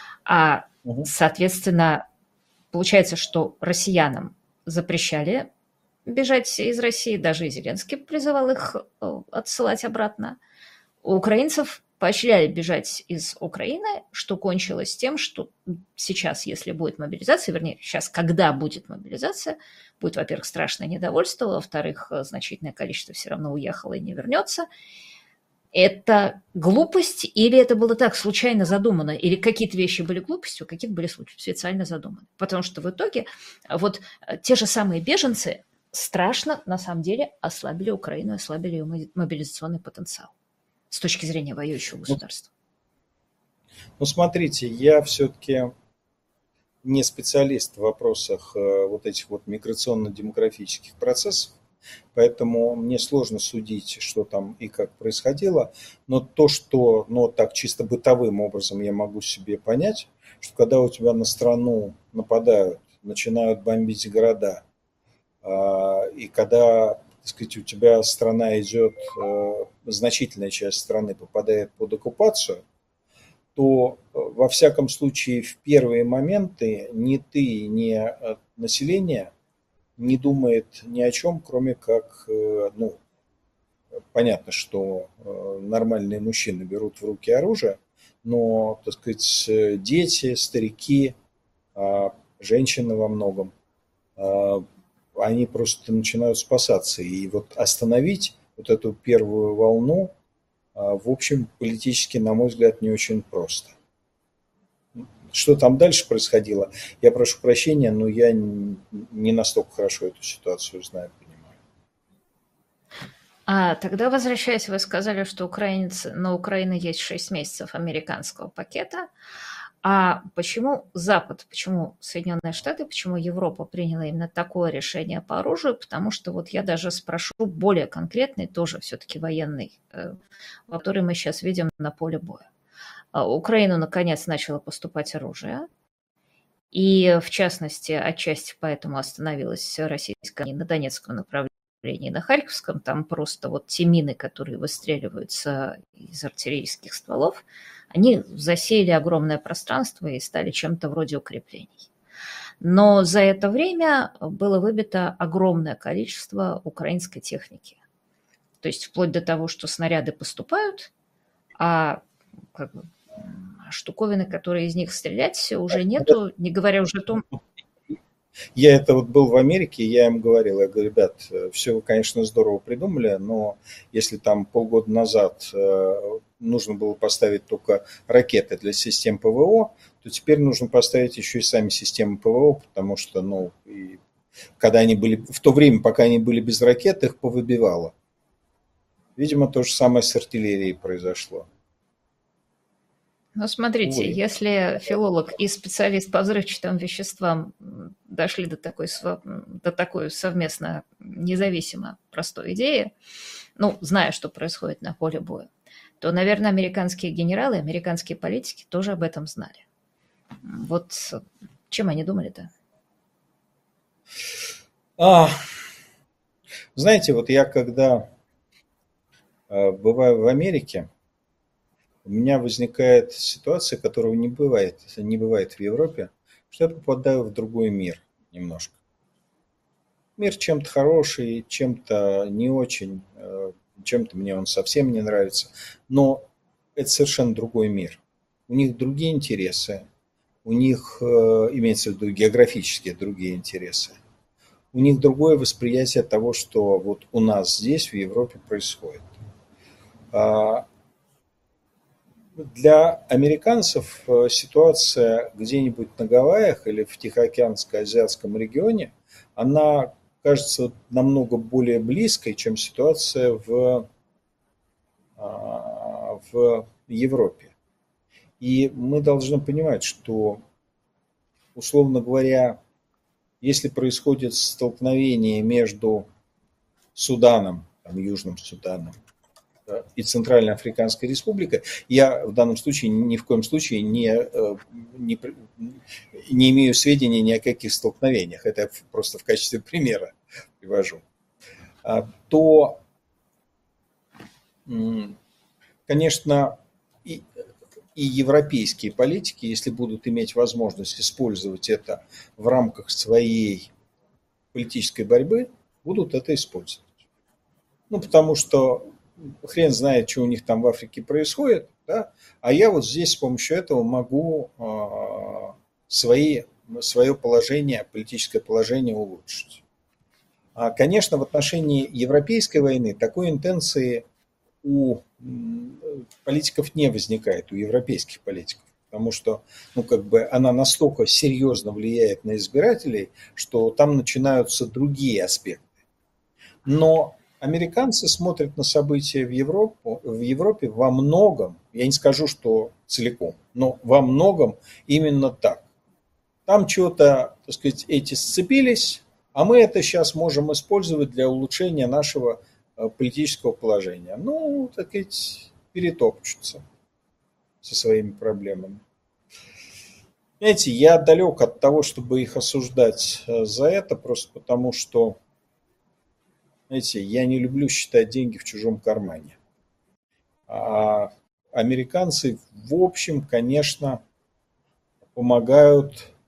Speaker 1: Соответственно, получается, что россиянам запрещали бежать из России, даже и Зеленский призывал их отсылать обратно. У украинцев поощряли бежать из Украины, что кончилось тем, что сейчас, если будет мобилизация, вернее, сейчас, когда будет мобилизация, будет, во-первых, страшное недовольство, во-вторых, значительное количество все равно уехало и не вернется. Это глупость или это было так случайно задумано? Или какие-то вещи были глупостью, какие-то были специально задуманы? Потому что в итоге вот те же самые беженцы страшно, на самом деле, ослабили Украину, ослабили ее мобилизационный потенциал с точки зрения воюющего государства.
Speaker 2: Ну, смотрите, я все-таки не специалист в вопросах вот этих вот миграционно-демографических процессов, поэтому мне сложно судить, что там и как происходило, но то, что, ну, так чисто бытовым образом я могу себе понять, что когда у тебя на страну нападают, начинают бомбить города, и когда, так сказать, у тебя страна идет, значительная часть страны попадает под оккупацию, то во всяком случае в первые моменты ни ты, ни население не думает ни о чем, кроме как, ну, понятно, что нормальные мужчины берут в руки оружие, но, так сказать, дети, старики, женщины во многом, они просто начинают спасаться. И вот остановить вот эту первую волну, в общем, политически, на мой взгляд, не очень просто. Что там дальше происходило, я прошу прощения, но я не настолько хорошо эту ситуацию знаю, понимаю.
Speaker 1: Тогда, возвращаясь, вы сказали, что на Украине есть 6 месяцев американского пакета. А почему Запад, почему Соединенные Штаты, почему Европа приняла именно такое решение по оружию? Потому что вот я даже спрошу более конкретный, тоже все-таки военный, который мы сейчас видим на поле боя. Украину, наконец, начало поступать оружие. И, в частности, отчасти поэтому остановилась российская армия на Донецком направлении, на Харьковском. Там просто вот те мины, которые выстреливаются из артиллерийских стволов, они засеяли огромное пространство и стали чем-то вроде укреплений. Но за это время было выбито огромное количество украинской техники. То есть вплоть до того, что снаряды поступают, а как бы, штуковины, которые из них стрелять, уже нету, не говоря уже о том...
Speaker 2: Я это вот был в Америке, я им говорил, я говорю, ребят, все вы, конечно, здорово придумали, но если там полгода назад нужно было поставить только ракеты для систем ПВО, то теперь нужно поставить еще и сами системы ПВО, потому что, ну, и когда они были, в то время, пока они были без ракет, их повыбивало. Видимо, то же самое с артиллерией произошло.
Speaker 1: Ну, смотрите,
Speaker 2: Увы.
Speaker 1: если филолог и специалист по взрывчатым веществам дошли до такой совместно независимо простой идеи, ну, зная, что происходит на поле боя, то, наверное, американские генералы, американские политики тоже об этом знали. Вот чем они думали-то?
Speaker 2: Знаете, вот я когда бываю в Америке, у меня возникает ситуация, которого не бывает в Европе, что я попадаю в другой мир немножко. Мир чем-то хороший, чем-то не очень, чем-то мне он совсем не нравится, но это совершенно другой мир. У них другие интересы, у них, имеется в виду географические другие интересы, у них другое восприятие того, что вот у нас здесь, в Европе, происходит. Для американцев ситуация где-нибудь на Гавайях или в Тихоокеанско-Азиатском регионе, она кажется намного более близкой, чем ситуация в Европе. И мы должны понимать, что, условно говоря, если происходит столкновение между Суданом, там, Южным Суданом, и Центральноафриканской Республикой, я в данном случае ни в коем случае не имею сведений ни о каких столкновениях, это просто в качестве примера привожу, то, конечно, и европейские политики, если будут иметь возможность использовать это в рамках своей политической борьбы, будут это использовать. Ну, потому что хрен знает, что у них там в Африке происходит, да? А я вот здесь с помощью этого могу свое положение, политическое положение улучшить. Конечно, в отношении европейской войны такой интенции у политиков не возникает, у европейских политиков. Потому что, ну, как бы она настолько серьезно влияет на избирателей, что там начинаются другие аспекты. Но американцы смотрят на события в Европе во многом, я не скажу, что целиком, но во многом именно так. Там что-то, так сказать, эти сцепились, а мы это сейчас можем использовать для улучшения нашего политического положения. Ну, так сказать, перетопчутся со своими проблемами. Знаете, я далек от того, чтобы их осуждать за это, просто потому что, знаете, я не люблю считать деньги в чужом кармане. А американцы, в общем, конечно, помогают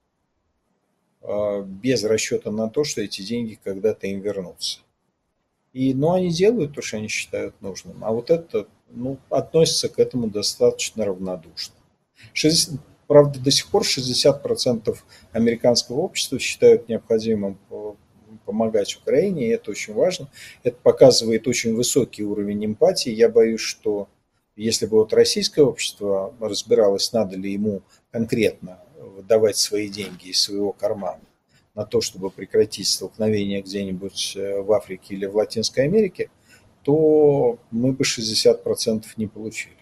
Speaker 2: без расчета на то, что эти деньги когда-то им вернутся. Но они делают то, что они считают нужным. А вот это, ну, относится к этому достаточно равнодушно. Правда, до сих пор 60% американского общества считают необходимым помогать Украине, и это очень важно. Это показывает очень высокий уровень эмпатии. Я боюсь, что если бы вот российское общество разбиралось, надо ли ему конкретно выдавать свои деньги из своего кармана на то, чтобы прекратить столкновение где-нибудь в Африке или в Латинской Америке, то мы бы 60% не получили.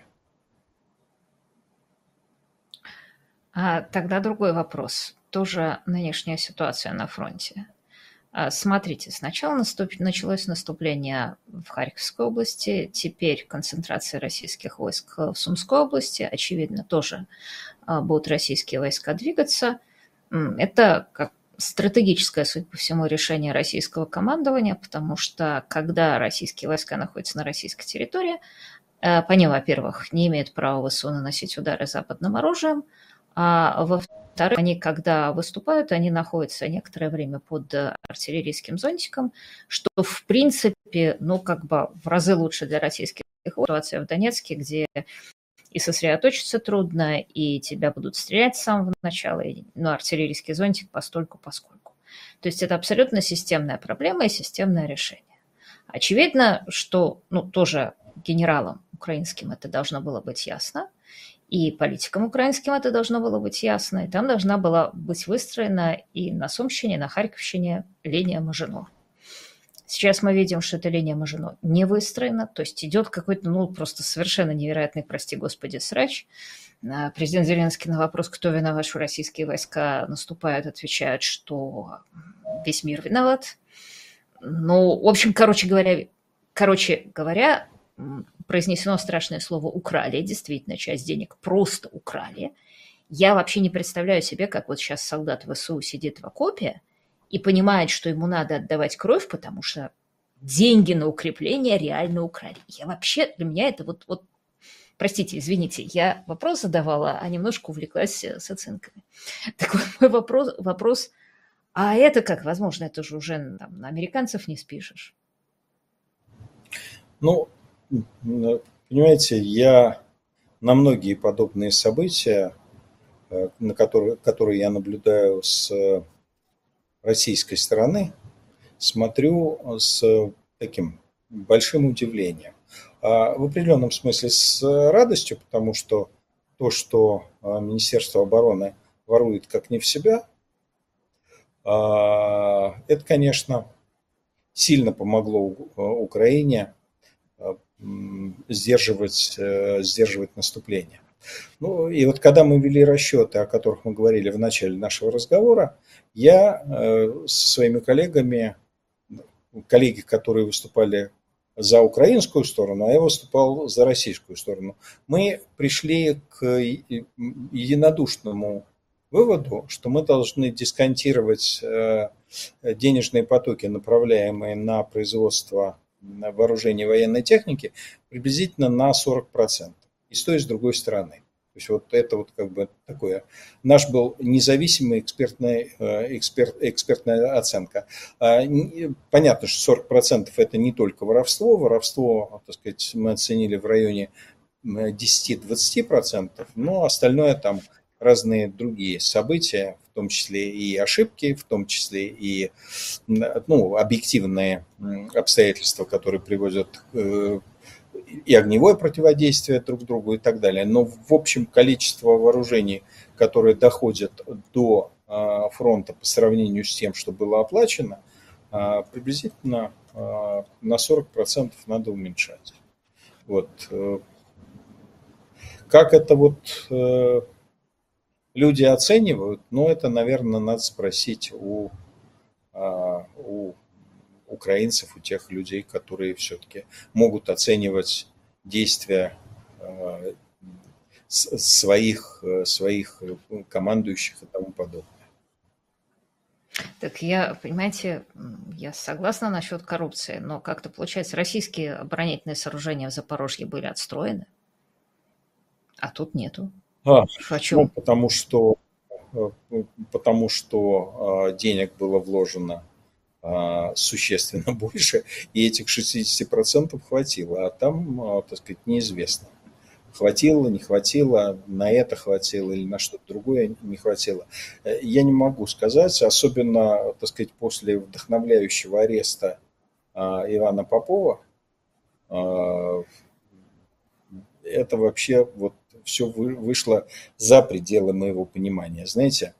Speaker 1: А тогда другой вопрос. Тоже нынешняя ситуация на фронте. Смотрите, сначала началось наступление в Харьковской области, теперь концентрация российских войск в Сумской области, очевидно, тоже будут российские войска двигаться. Это как стратегическое, судя по всему, решение российского командования, потому что когда российские войска находятся на российской территории, они, во-первых, не имеют права ВСУ наносить удары западным оружием, а во-вторых, они, когда выступают, они находятся некоторое время под артиллерийским зонтиком, что, в принципе, в разы лучше для российских войск. Ситуация в Донецке, где и сосредоточиться трудно, и тебя будут стрелять с самого начала, артиллерийский зонтик постольку-поскольку. То есть это абсолютно системная проблема и системное решение. Очевидно, что тоже генералам украинским это должно было быть ясно, и политикам украинским это должно было быть ясно, и там должна была быть выстроена и на Сумщине, и на Харьковщине линия Мажино. Сейчас мы видим, что эта линия Мажино не выстроена, то есть идет какой-то, просто совершенно невероятный, прости господи, срач. Президент Зеленский на вопрос, кто виноват, что российские войска наступают, отвечает, что весь мир виноват. В общем, короче говоря, произнесено страшное слово «украли». Действительно, часть денег просто украли. Я вообще не представляю себе, как вот сейчас солдат ВСУ сидит в окопе и понимает, что ему надо отдавать кровь, потому что деньги на укрепление реально украли. Для меня это простите, извините, я вопрос задавала, а немножко увлеклась с оценками. Так вот, мой вопрос, а это как возможно? Это же уже на американцев не спишешь.
Speaker 2: Понимаете, я на многие подобные события, которые я наблюдаю с российской стороны, смотрю с таким большим удивлением. В определенном смысле с радостью, потому что то, что Министерство обороны ворует как не в себя, это, конечно, сильно помогло Украине сдерживать наступление. И вот когда мы вели расчеты, о которых мы говорили в начале нашего разговора, я со своими коллеги, которые выступали за украинскую сторону, а я выступал за российскую сторону, мы пришли к единодушному выводу, что мы должны дисконтировать денежные потоки, направляемые на производство вооружений и военной техники, приблизительно на 40%. И с той, и с другой стороны. То есть вот это такое. Наш был независимая экспертная оценка. Понятно, что 40% это не только воровство. Воровство, так сказать, мы оценили в районе 10-20%, но остальное там разные другие события, в том числе и ошибки, в том числе и объективные обстоятельства, которые приводят и огневое противодействие друг другу и так далее. Но в общем количество вооружений, которые доходят до фронта по сравнению с тем, что было оплачено, приблизительно на 40% надо уменьшать. Как это люди оценивают, это, наверное, надо спросить у украинцев, у тех людей, которые все-таки могут оценивать действия своих командующих и тому подобное.
Speaker 1: Так понимаете, я согласна насчет коррупции, но как-то получается, российские оборонительные сооружения в Запорожье были отстроены, а тут нету.
Speaker 2: Потому что денег было вложено существенно больше, и этих 60% хватило, а там, так сказать, неизвестно. Хватило, не хватило, на это хватило или на что-то другое не хватило. Я не могу сказать, особенно, так сказать, после вдохновляющего ареста Ивана Попова, это вообще все вышло за пределы моего понимания. Знаете,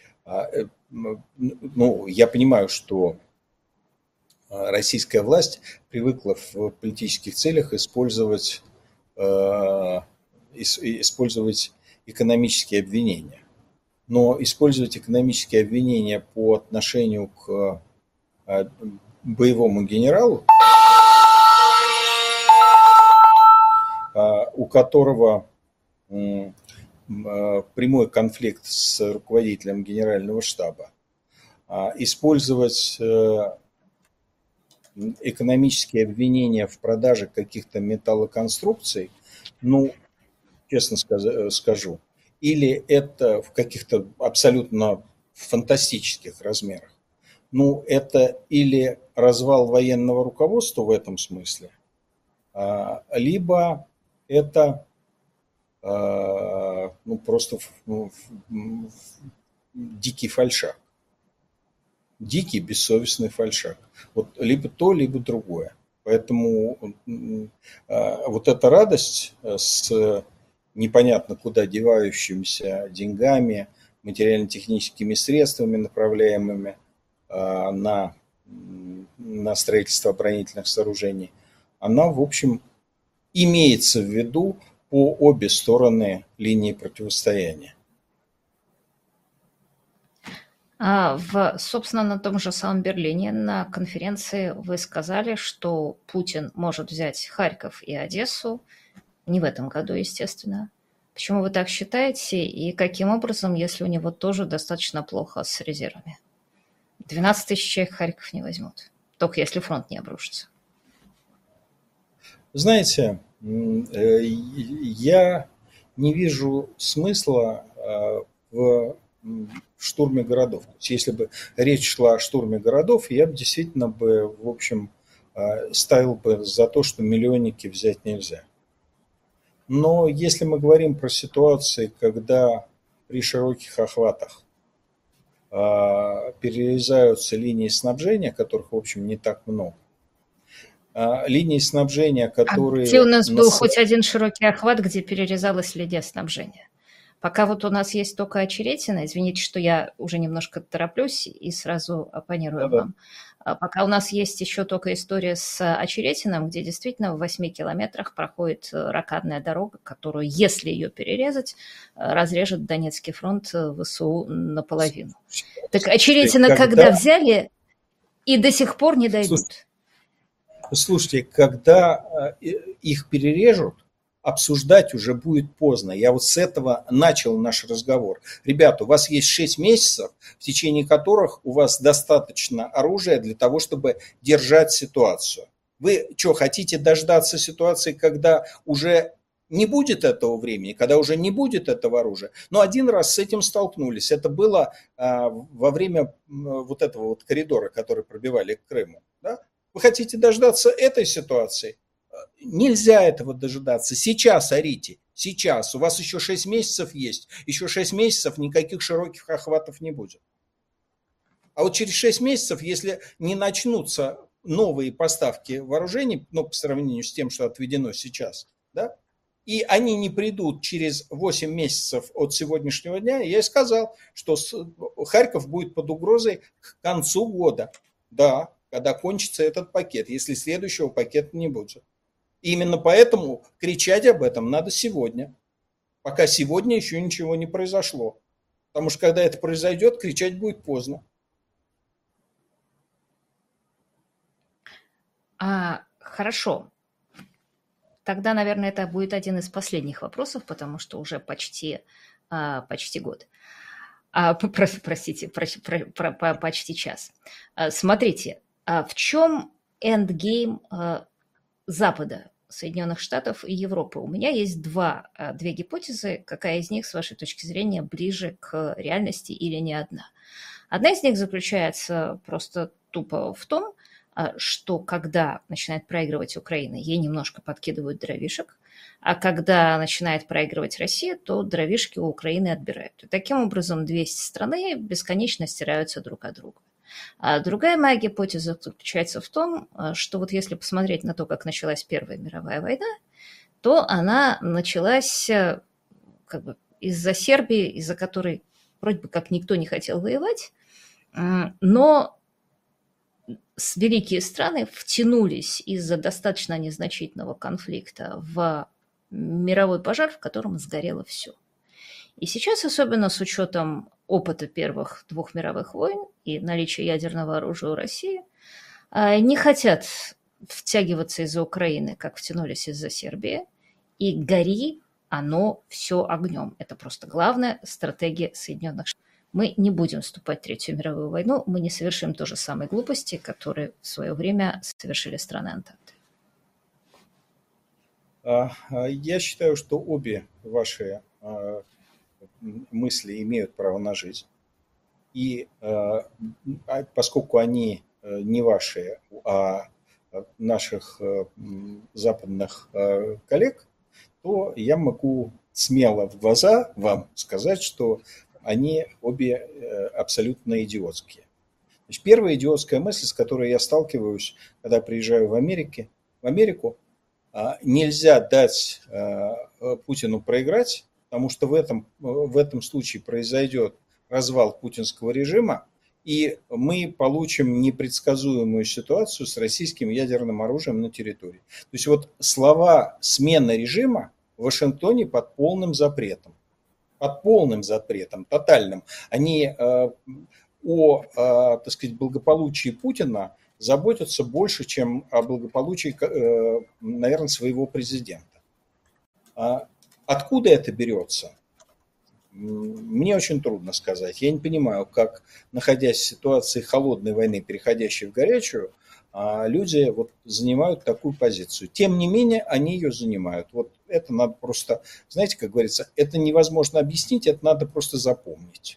Speaker 2: я понимаю, что российская власть привыкла в политических целях использовать экономические обвинения. Но использовать экономические обвинения по отношению к боевому генералу, у которого прямой конфликт с руководителем генерального штаба, использовать экономические обвинения в продаже каких-то металлоконструкций, ну, честно скажу, или это в каких-то абсолютно фантастических размерах. Ну, это или развал военного руководства в этом смысле, либо это ну, просто дикий фальшак. Дикий, бессовестный фальшак. Вот либо то, либо другое. Поэтому вот эта радость с непонятно куда девающимися деньгами, материально-техническими средствами, направляемыми на строительство оборонительных сооружений, она, в общем, имеется в виду по обе стороны линии противостояния.
Speaker 1: Собственно, на том же самом Берлине на конференции вы сказали, что Путин может взять Харьков и Одессу, не в этом году, естественно. Почему вы так считаете и каким образом, если у него тоже достаточно плохо с резервами? 12 тысяч человек Харьков не возьмут, только если фронт не обрушится.
Speaker 2: Знаете, я не вижу смысла в штурме городов. То есть, если бы речь шла о штурме городов, я бы действительно бы, в общем, ставил бы за то, что миллионники взять нельзя. Но если мы говорим про ситуации, когда при широких охватах перерезаются линии снабжения, которых, в общем, не так много, линии снабжения, которые...
Speaker 1: Где у нас был хоть один широкий охват, где перерезалась линия снабжения? Пока вот у нас есть только Очеретино, извините, что я уже немножко тороплюсь и сразу оппонирую вам. Пока у нас есть еще только история с Очеретином, где действительно в 8 километрах проходит рокадная дорога, которую, если ее перерезать, разрежет Донецкий фронт ВСУ наполовину. Так Очеретино когда взяли и до сих пор не дойдут.
Speaker 2: Слушайте, когда их перережут, обсуждать уже будет поздно. Я вот с этого начал наш разговор. Ребята, у вас есть 6 месяцев, в течение которых у вас достаточно оружия для того, чтобы держать ситуацию. Вы что, хотите дождаться ситуации, когда уже не будет этого времени, когда уже не будет этого оружия? Но один раз с этим столкнулись. Это было во время вот этого вот коридора, который пробивали к Крыму. Да? Вы хотите дождаться этой ситуации? Нельзя этого дожидаться. Сейчас орите. Сейчас. У вас еще 6 месяцев есть. Еще 6 месяцев никаких широких охватов не будет. А вот через 6 месяцев, если не начнутся новые поставки вооружений, ну, по сравнению с тем, что отведено сейчас, да, и они не придут через 8 месяцев от сегодняшнего дня, я и сказал, что Харьков будет под угрозой к концу года. Да, когда кончится этот пакет, если следующего пакета не будет. И именно поэтому кричать об этом надо сегодня, пока сегодня еще ничего не произошло. Потому что когда это произойдет, кричать будет поздно.
Speaker 1: Хорошо. Тогда, наверное, это будет один из последних вопросов, потому что уже почти год. Простите, почти час. Смотрите, в чем эндгейм Запада, Соединенных Штатов и Европы? У меня есть две гипотезы, какая из них, с вашей точки зрения, ближе к реальности или не одна. Одна из них заключается просто тупо в том, что когда начинает проигрывать Украина, ей немножко подкидывают дровишек, а когда начинает проигрывать Россия, то дровишки у Украины отбирают. И таким образом две страны бесконечно стираются друг от друга. А другая моя гипотеза заключается в том, что вот если посмотреть на то, как началась Первая мировая война, то она началась как бы из-за Сербии, из-за которой вроде бы как никто не хотел воевать, но великие страны втянулись из-за достаточно незначительного конфликта в мировой пожар, в котором сгорело все. И сейчас, особенно с учетом опыта первых 2 мировых войн и наличия ядерного оружия у России, Не хотят втягиваться из-за Украины, как втянулись из-за Сербии, и гори оно все огнем. Это просто главная стратегия Соединенных Штатов. Мы не будем вступать в Третью мировую войну, мы не совершим то же самые глупости, которые в свое время совершили страны Антанты.
Speaker 2: Я считаю, что обе ваши мысли имеют право на жизнь. И поскольку они не ваши, а наших западных коллег, то я могу смело в глаза вам сказать, что они обе абсолютно идиотские. Значит, первая идиотская мысль, с которой я сталкиваюсь, когда приезжаю в Америку, нельзя дать Путину проиграть, потому что в этом случае произойдет развал путинского режима, и мы получим непредсказуемую ситуацию с российским ядерным оружием на территории. То есть вот слова «смена режима» в Вашингтоне под полным запретом. Под полным запретом, тотальным. Они так сказать, благополучии Путина заботятся больше, чем о благополучии, наверное, своего президента. Откуда это берется? Мне очень трудно сказать. Я не понимаю, как, находясь в ситуации холодной войны, переходящей в горячую, люди вот занимают такую позицию. Тем не менее, они ее занимают. Вот это надо просто, знаете, как говорится, это невозможно объяснить, это надо просто запомнить.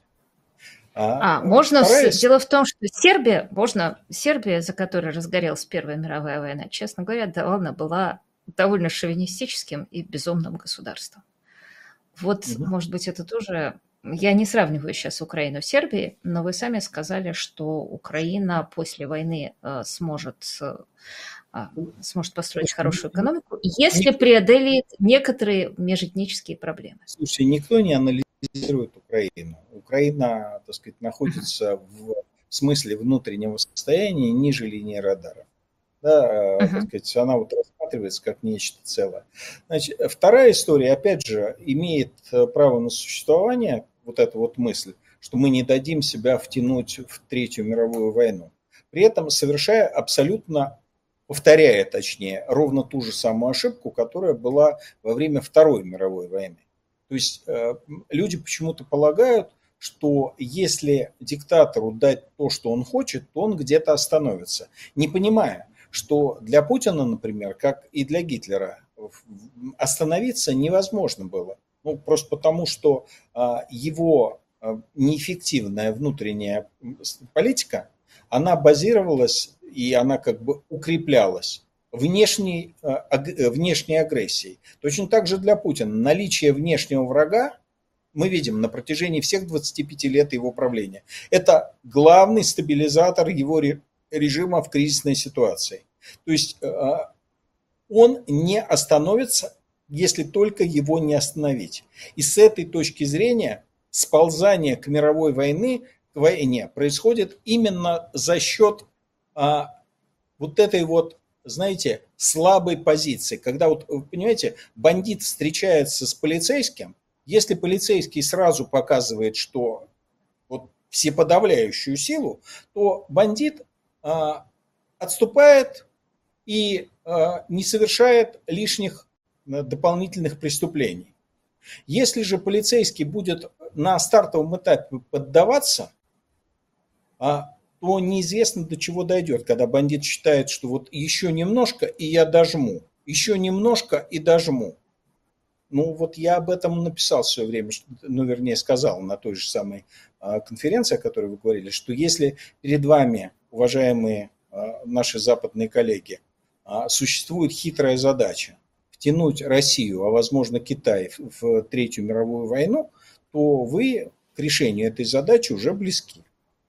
Speaker 1: Дело в том, что Сербия, за которой разгорелась Первая мировая война, честно говоря, давно была довольно шовинистическим и безумным государством. Вот, может быть, это тоже... Я не сравниваю сейчас Украину с Сербией, но вы сами сказали, что Украина после войны сможет построить хорошую экономику, если преодолеет некоторые межэтнические проблемы.
Speaker 2: Слушайте, никто не анализирует Украину. Украина, так сказать, находится в смысле внутреннего состояния ниже линии радара. Да, так сказать, она вот рассматривается как нечто целое. Значит, вторая история, опять же, имеет право на существование, вот эта вот мысль, что мы не дадим себя втянуть в Третью мировую войну. При этом повторяя, точнее, ровно ту же самую ошибку, которая была во время Второй мировой войны. То есть люди почему-то полагают, что если диктатору дать то, что он хочет, то он где-то остановится, не понимая, что для Путина, например, как и для Гитлера, остановиться невозможно было. Ну, просто потому, что его неэффективная внутренняя политика, она базировалась и она как бы укреплялась внешней агрессией. Точно так же для Путина наличие внешнего врага мы видим на протяжении всех 25 лет его правления. Это главный стабилизатор его режима в кризисной ситуации. То есть он не остановится, если только его не остановить. И с этой точки зрения сползание к мировой войне происходит именно за счет вот этой вот, знаете, слабой позиции. Когда вот, вы понимаете, бандит встречается с полицейским, если полицейский сразу показывает, что вот всеподавляющую силу, то бандит отступает и не совершает лишних дополнительных преступлений. Если же полицейский будет на стартовом этапе поддаваться, то неизвестно, до чего дойдет, когда бандит считает, что вот еще немножко, и я дожму, еще немножко и дожму. Ну вот я об этом написал в свое время, вернее сказал на той же самой конференции, о которой вы говорили, что если перед вами, уважаемые наши западные коллеги, существует хитрая задача втянуть Россию, а возможно Китай в Третью мировую войну, то вы к решению этой задачи уже близки.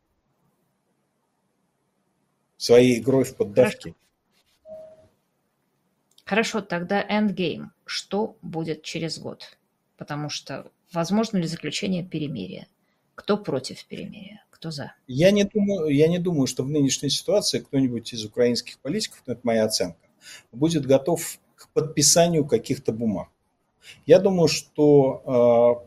Speaker 2: Своей игрой в поддавки.
Speaker 1: Хорошо, тогда endgame. Что будет через год? Потому что возможно ли заключение перемирия? Кто против перемирия? Кто за?
Speaker 2: Я не думаю, что в нынешней ситуации кто-нибудь из украинских политиков, это моя оценка, будет готов к подписанию каких-то бумаг. Я думаю, что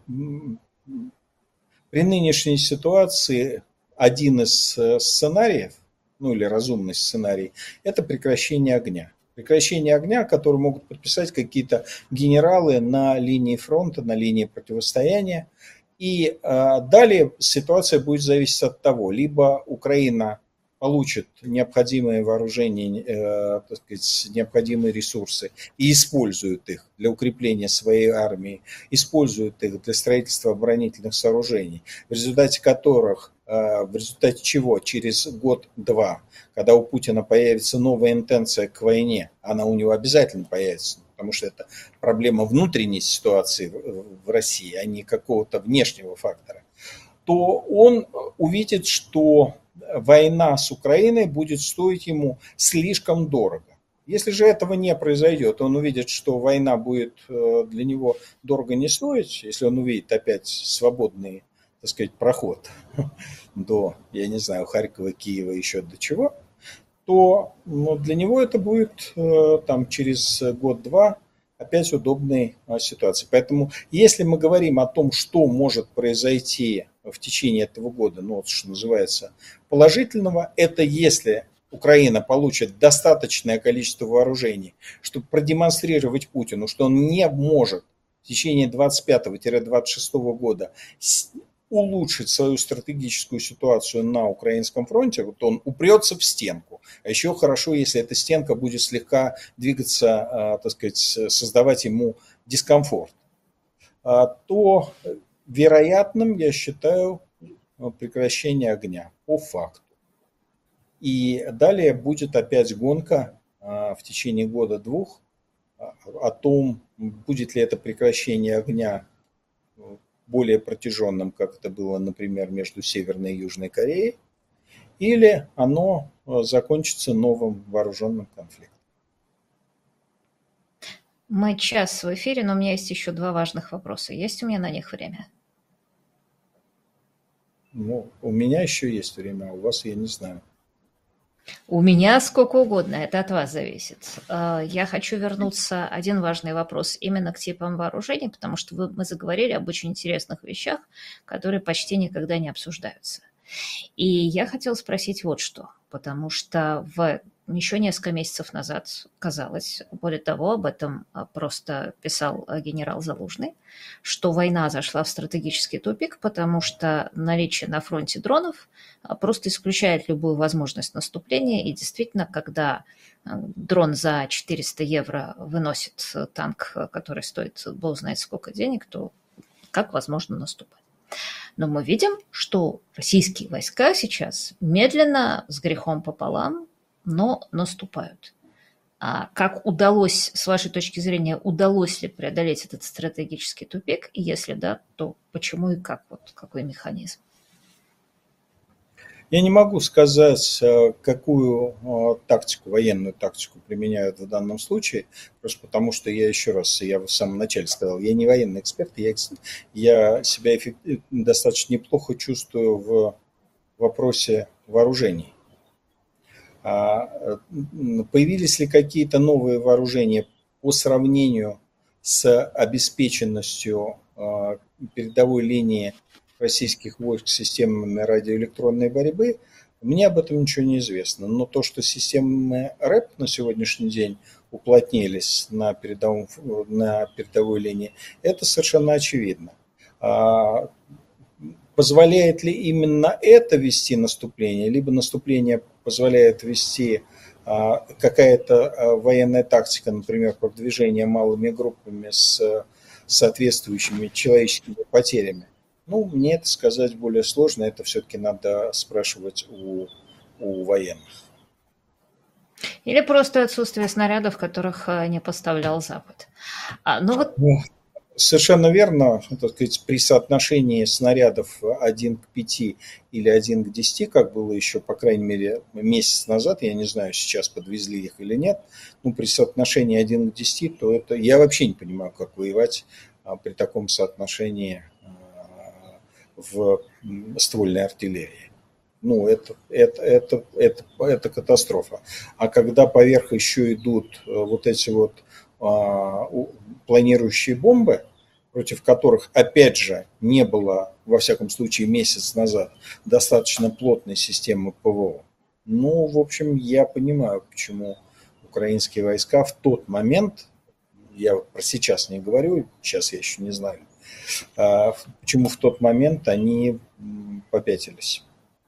Speaker 2: при нынешней ситуации один из сценариев, ну или разумный сценарий, это прекращение огня. Прекращение огня, которое могут подписать какие-то генералы на линии фронта, на линии противостояния. И далее ситуация будет зависеть от того, либо Украина получит необходимые вооружения, так сказать, необходимые ресурсы и использует их для укрепления своей армии, использует их для строительства оборонительных сооружений, в результате чего через год-два, когда у Путина появится новая интенция к войне, она у него обязательно появится, потому что это проблема внутренней ситуации в России, а не какого-то внешнего фактора, то он увидит, что война с Украиной будет стоить ему слишком дорого. Если же этого не произойдет, он увидит, что война будет для него дорого не стоить, если он увидит опять свободный, так сказать, проход до, я не знаю, Харькова, Киева, еще до чего, то для него это будет там, через год-два опять удобной ситуации. Поэтому если мы говорим о том, что может произойти в течение этого года, ну вот что называется положительного, это если Украина получит достаточное количество вооружений, чтобы продемонстрировать Путину, что он не может в течение 25-26 года улучшить свою стратегическую ситуацию на украинском фронте, вот он упрется в стенку. А еще хорошо, если эта стенка будет слегка двигаться, так сказать, создавать ему дискомфорт, то вероятным я считаю прекращение огня по факту. И далее будет опять гонка в течение года-двух о том, будет ли это прекращение огня более протяженным, как это было, например, между Северной и Южной Кореей, или оно закончится новым вооруженным конфликтом.
Speaker 1: Мы час в эфире, но у меня есть еще два важных вопроса. Есть у меня на них время?
Speaker 2: Ну, у меня еще есть время, а у вас я не знаю.
Speaker 1: У меня сколько угодно, это от вас зависит. Я хочу вернуться, один важный вопрос, именно к типам вооружений, потому что мы заговорили об очень интересных вещах, которые почти никогда не обсуждаются. И я хотела спросить вот что, потому что еще несколько месяцев назад казалось, более того, об этом просто писал генерал Залужный, что война зашла в стратегический тупик, потому что наличие на фронте дронов просто исключает любую возможность наступления. И действительно, когда дрон за 400 евро выносит танк, который стоит бог знает сколько денег, то как возможно наступать? Но мы видим, что российские войска сейчас медленно, с грехом пополам, но наступают. А как удалось, с вашей точки зрения, удалось ли преодолеть этот стратегический тупик? И если да, то почему и как? Вот какой механизм?
Speaker 2: Я не могу сказать, какую тактику, военную тактику применяют в данном случае, просто потому что я в самом начале сказал, я не военный эксперт, я себя достаточно неплохо чувствую в вопросе вооружений. Появились ли какие-то новые вооружения по сравнению с обеспеченностью передовой линии российских войск системами радиоэлектронной борьбы, мне об этом ничего не известно. Но то, что системы РЭП на сегодняшний день уплотнились на передовой линии, это совершенно очевидно. Позволяет ли именно это вести наступление, либо наступление позволяет вести какая-то военная тактика, например, продвижение малыми группами с соответствующими человеческими потерями? Ну, мне это сказать более сложно, это все-таки надо спрашивать у военных.
Speaker 1: Или просто отсутствие снарядов, которых не поставлял Запад.
Speaker 2: Совершенно верно, так сказать, при соотношении снарядов 1 к 5 или 1 к 10, как было еще, по крайней мере, месяц назад, я не знаю, сейчас подвезли их или нет, но при соотношении 1 к 10, то это я вообще не понимаю, как воевать при таком соотношении в ствольной артиллерии. Ну, это катастрофа. А когда поверх еще идут вот эти вот планирующие бомбы, против которых, опять же, не было, во всяком случае, месяц назад, достаточно плотной системы ПВО, Ну, в общем, я понимаю, почему украинские войска в тот момент, я про сейчас не говорю, сейчас я еще не знаю, почему в тот момент они попятились.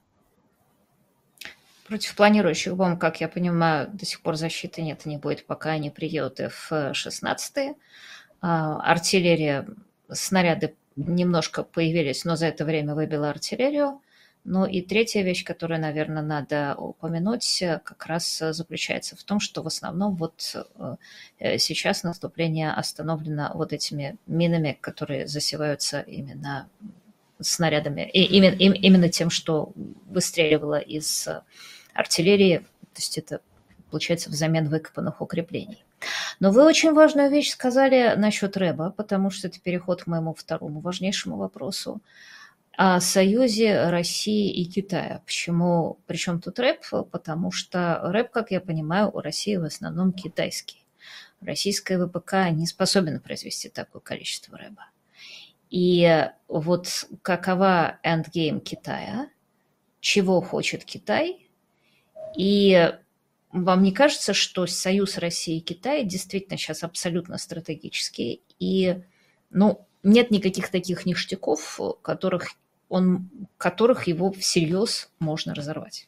Speaker 1: Против планирующих бомб, как я понимаю, до сих пор защиты нет и не будет, пока они приедут F-16. Артиллерия, снаряды немножко появились, но за это время выбила артиллерию. Ну и третья вещь, которую, наверное, надо упомянуть, как раз заключается в том, что в основном вот сейчас наступление остановлено вот этими минами, которые засеваются именно снарядами, именно тем, что выстреливало из артиллерии, то есть это получается взамен выкопанных укреплений. Но вы очень важную вещь сказали насчет рэба, потому что это переход к моему второму важнейшему вопросу о союзе России и Китая. Почему? Причем тут рэп? Потому что рэп, как я понимаю, у России в основном китайский. Российская ВПК не способна произвести такое количество рэба. И вот какова эндгейм Китая, чего хочет Китай, и вам не кажется, что союз России и Китая действительно сейчас абсолютно стратегический, и нет никаких таких ништяков, которых его всерьез можно разорвать?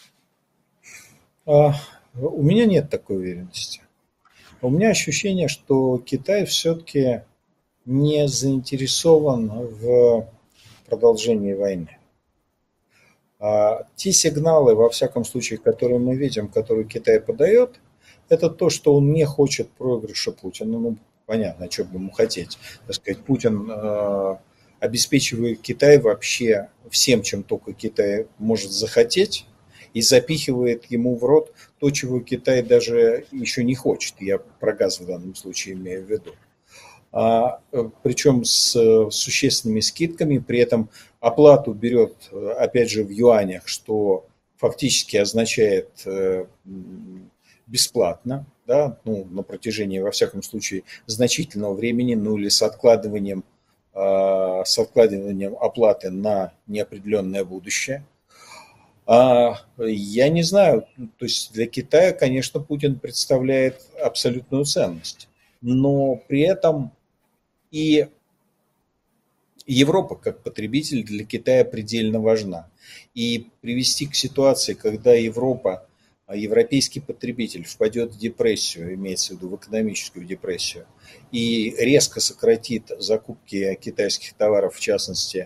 Speaker 2: У меня нет такой уверенности. У меня ощущение, что Китай все-таки не заинтересован в продолжении войны. Те сигналы, во всяком случае, которые мы видим, которые Китай подает, это то, что он не хочет проигрыша Путина. Ну, понятно, что бы ему хотеть. Так сказать, Путин обеспечивает Китай вообще всем, чем только Китай может захотеть, и запихивает ему в рот то, чего Китай даже еще не хочет. Я про газ в данном случае имею в виду. Причем с существенными скидками, при этом оплату берет, опять же, в юанях, что фактически означает бесплатно, да, на протяжении, во всяком случае, значительного времени, или с откладыванием оплаты на неопределенное будущее. Я не знаю, то есть для Китая, конечно, Путин представляет абсолютную ценность, но при этом и Европа как потребитель для Китая предельно важна. И привести к ситуации, когда европейский потребитель впадет в депрессию, имеется в виду в экономическую депрессию, и резко сократит закупки китайских товаров, в частности,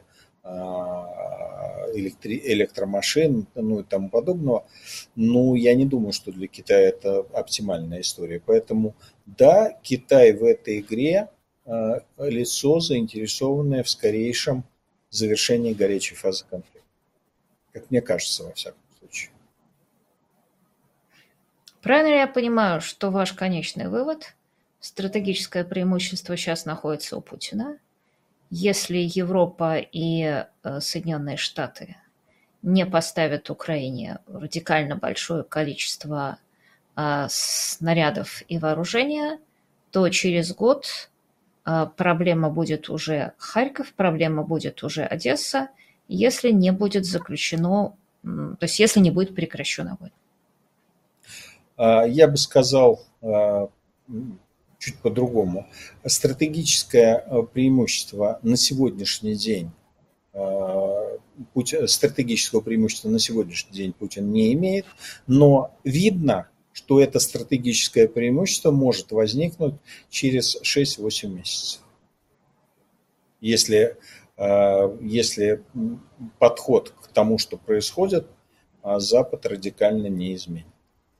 Speaker 2: электромашин, и тому подобного, я не думаю, что для Китая это оптимальная история. Поэтому, да, Китай в этой игре лицо, заинтересованное в скорейшем завершении горячей фазы конфликта. Как мне кажется, во всяком случае.
Speaker 1: Правильно ли я понимаю, что ваш конечный вывод – стратегическое преимущество сейчас находится у Путина? Если Европа и Соединенные Штаты не поставят Украине радикально большое количество снарядов и вооружения, то через год проблема будет уже Харьков, проблема будет уже Одесса, если не будет заключено, то есть если не будет прекращен огонь.
Speaker 2: Я бы сказал чуть по-другому. Стратегическое преимущество на сегодняшний день стратегического преимущества на сегодняшний день Путин не имеет, но видно, что это стратегическое преимущество может возникнуть через 6-8 месяцев. Если подход к тому, что происходит, Запад радикально не изменит.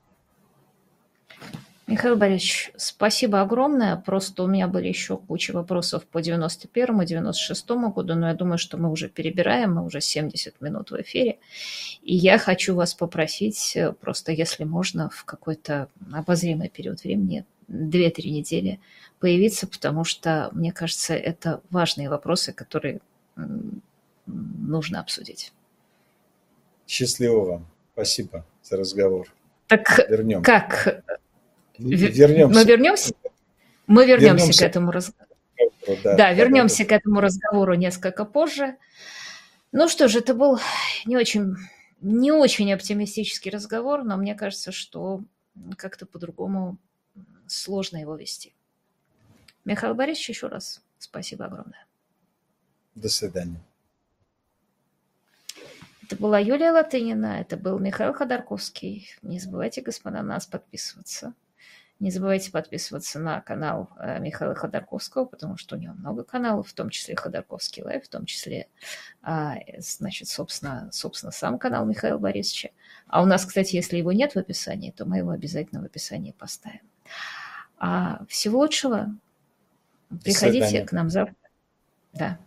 Speaker 1: Михаил Борисович, спасибо огромное. Просто у меня были еще куча вопросов по 91-му, 96-му году, но я думаю, что мы уже перебираем, мы уже 70 минут в эфире. И я хочу вас попросить, просто если можно, в какой-то обозримый период времени, 2-3 недели, появиться, потому что, мне кажется, это важные вопросы, которые нужно обсудить.
Speaker 2: Счастливо вам. Спасибо за разговор.
Speaker 1: Так
Speaker 2: вернемся.
Speaker 1: Как?
Speaker 2: Вернемся.
Speaker 1: Мы вернемся к этому разговору. Да, вернемся к этому разговору несколько позже. Ну что же, это был не очень не очень оптимистический разговор, но мне кажется, что как-то по-другому сложно его вести. Михаил Борисович, еще раз спасибо огромное.
Speaker 2: До свидания.
Speaker 1: Это была Юлия Латынина, это был Михаил Ходорковский. Не забывайте, господа, нас подписываться. Не забывайте подписываться на канал Михаила Ходорковского, потому что у него много каналов, в том числе Ходорковский Лайв, в том числе, значит, собственно, сам канал Михаила Борисовича. А у нас, кстати, если его нет в описании, то мы его обязательно в описании поставим. Всего лучшего. Приходите к нам завтра. Да.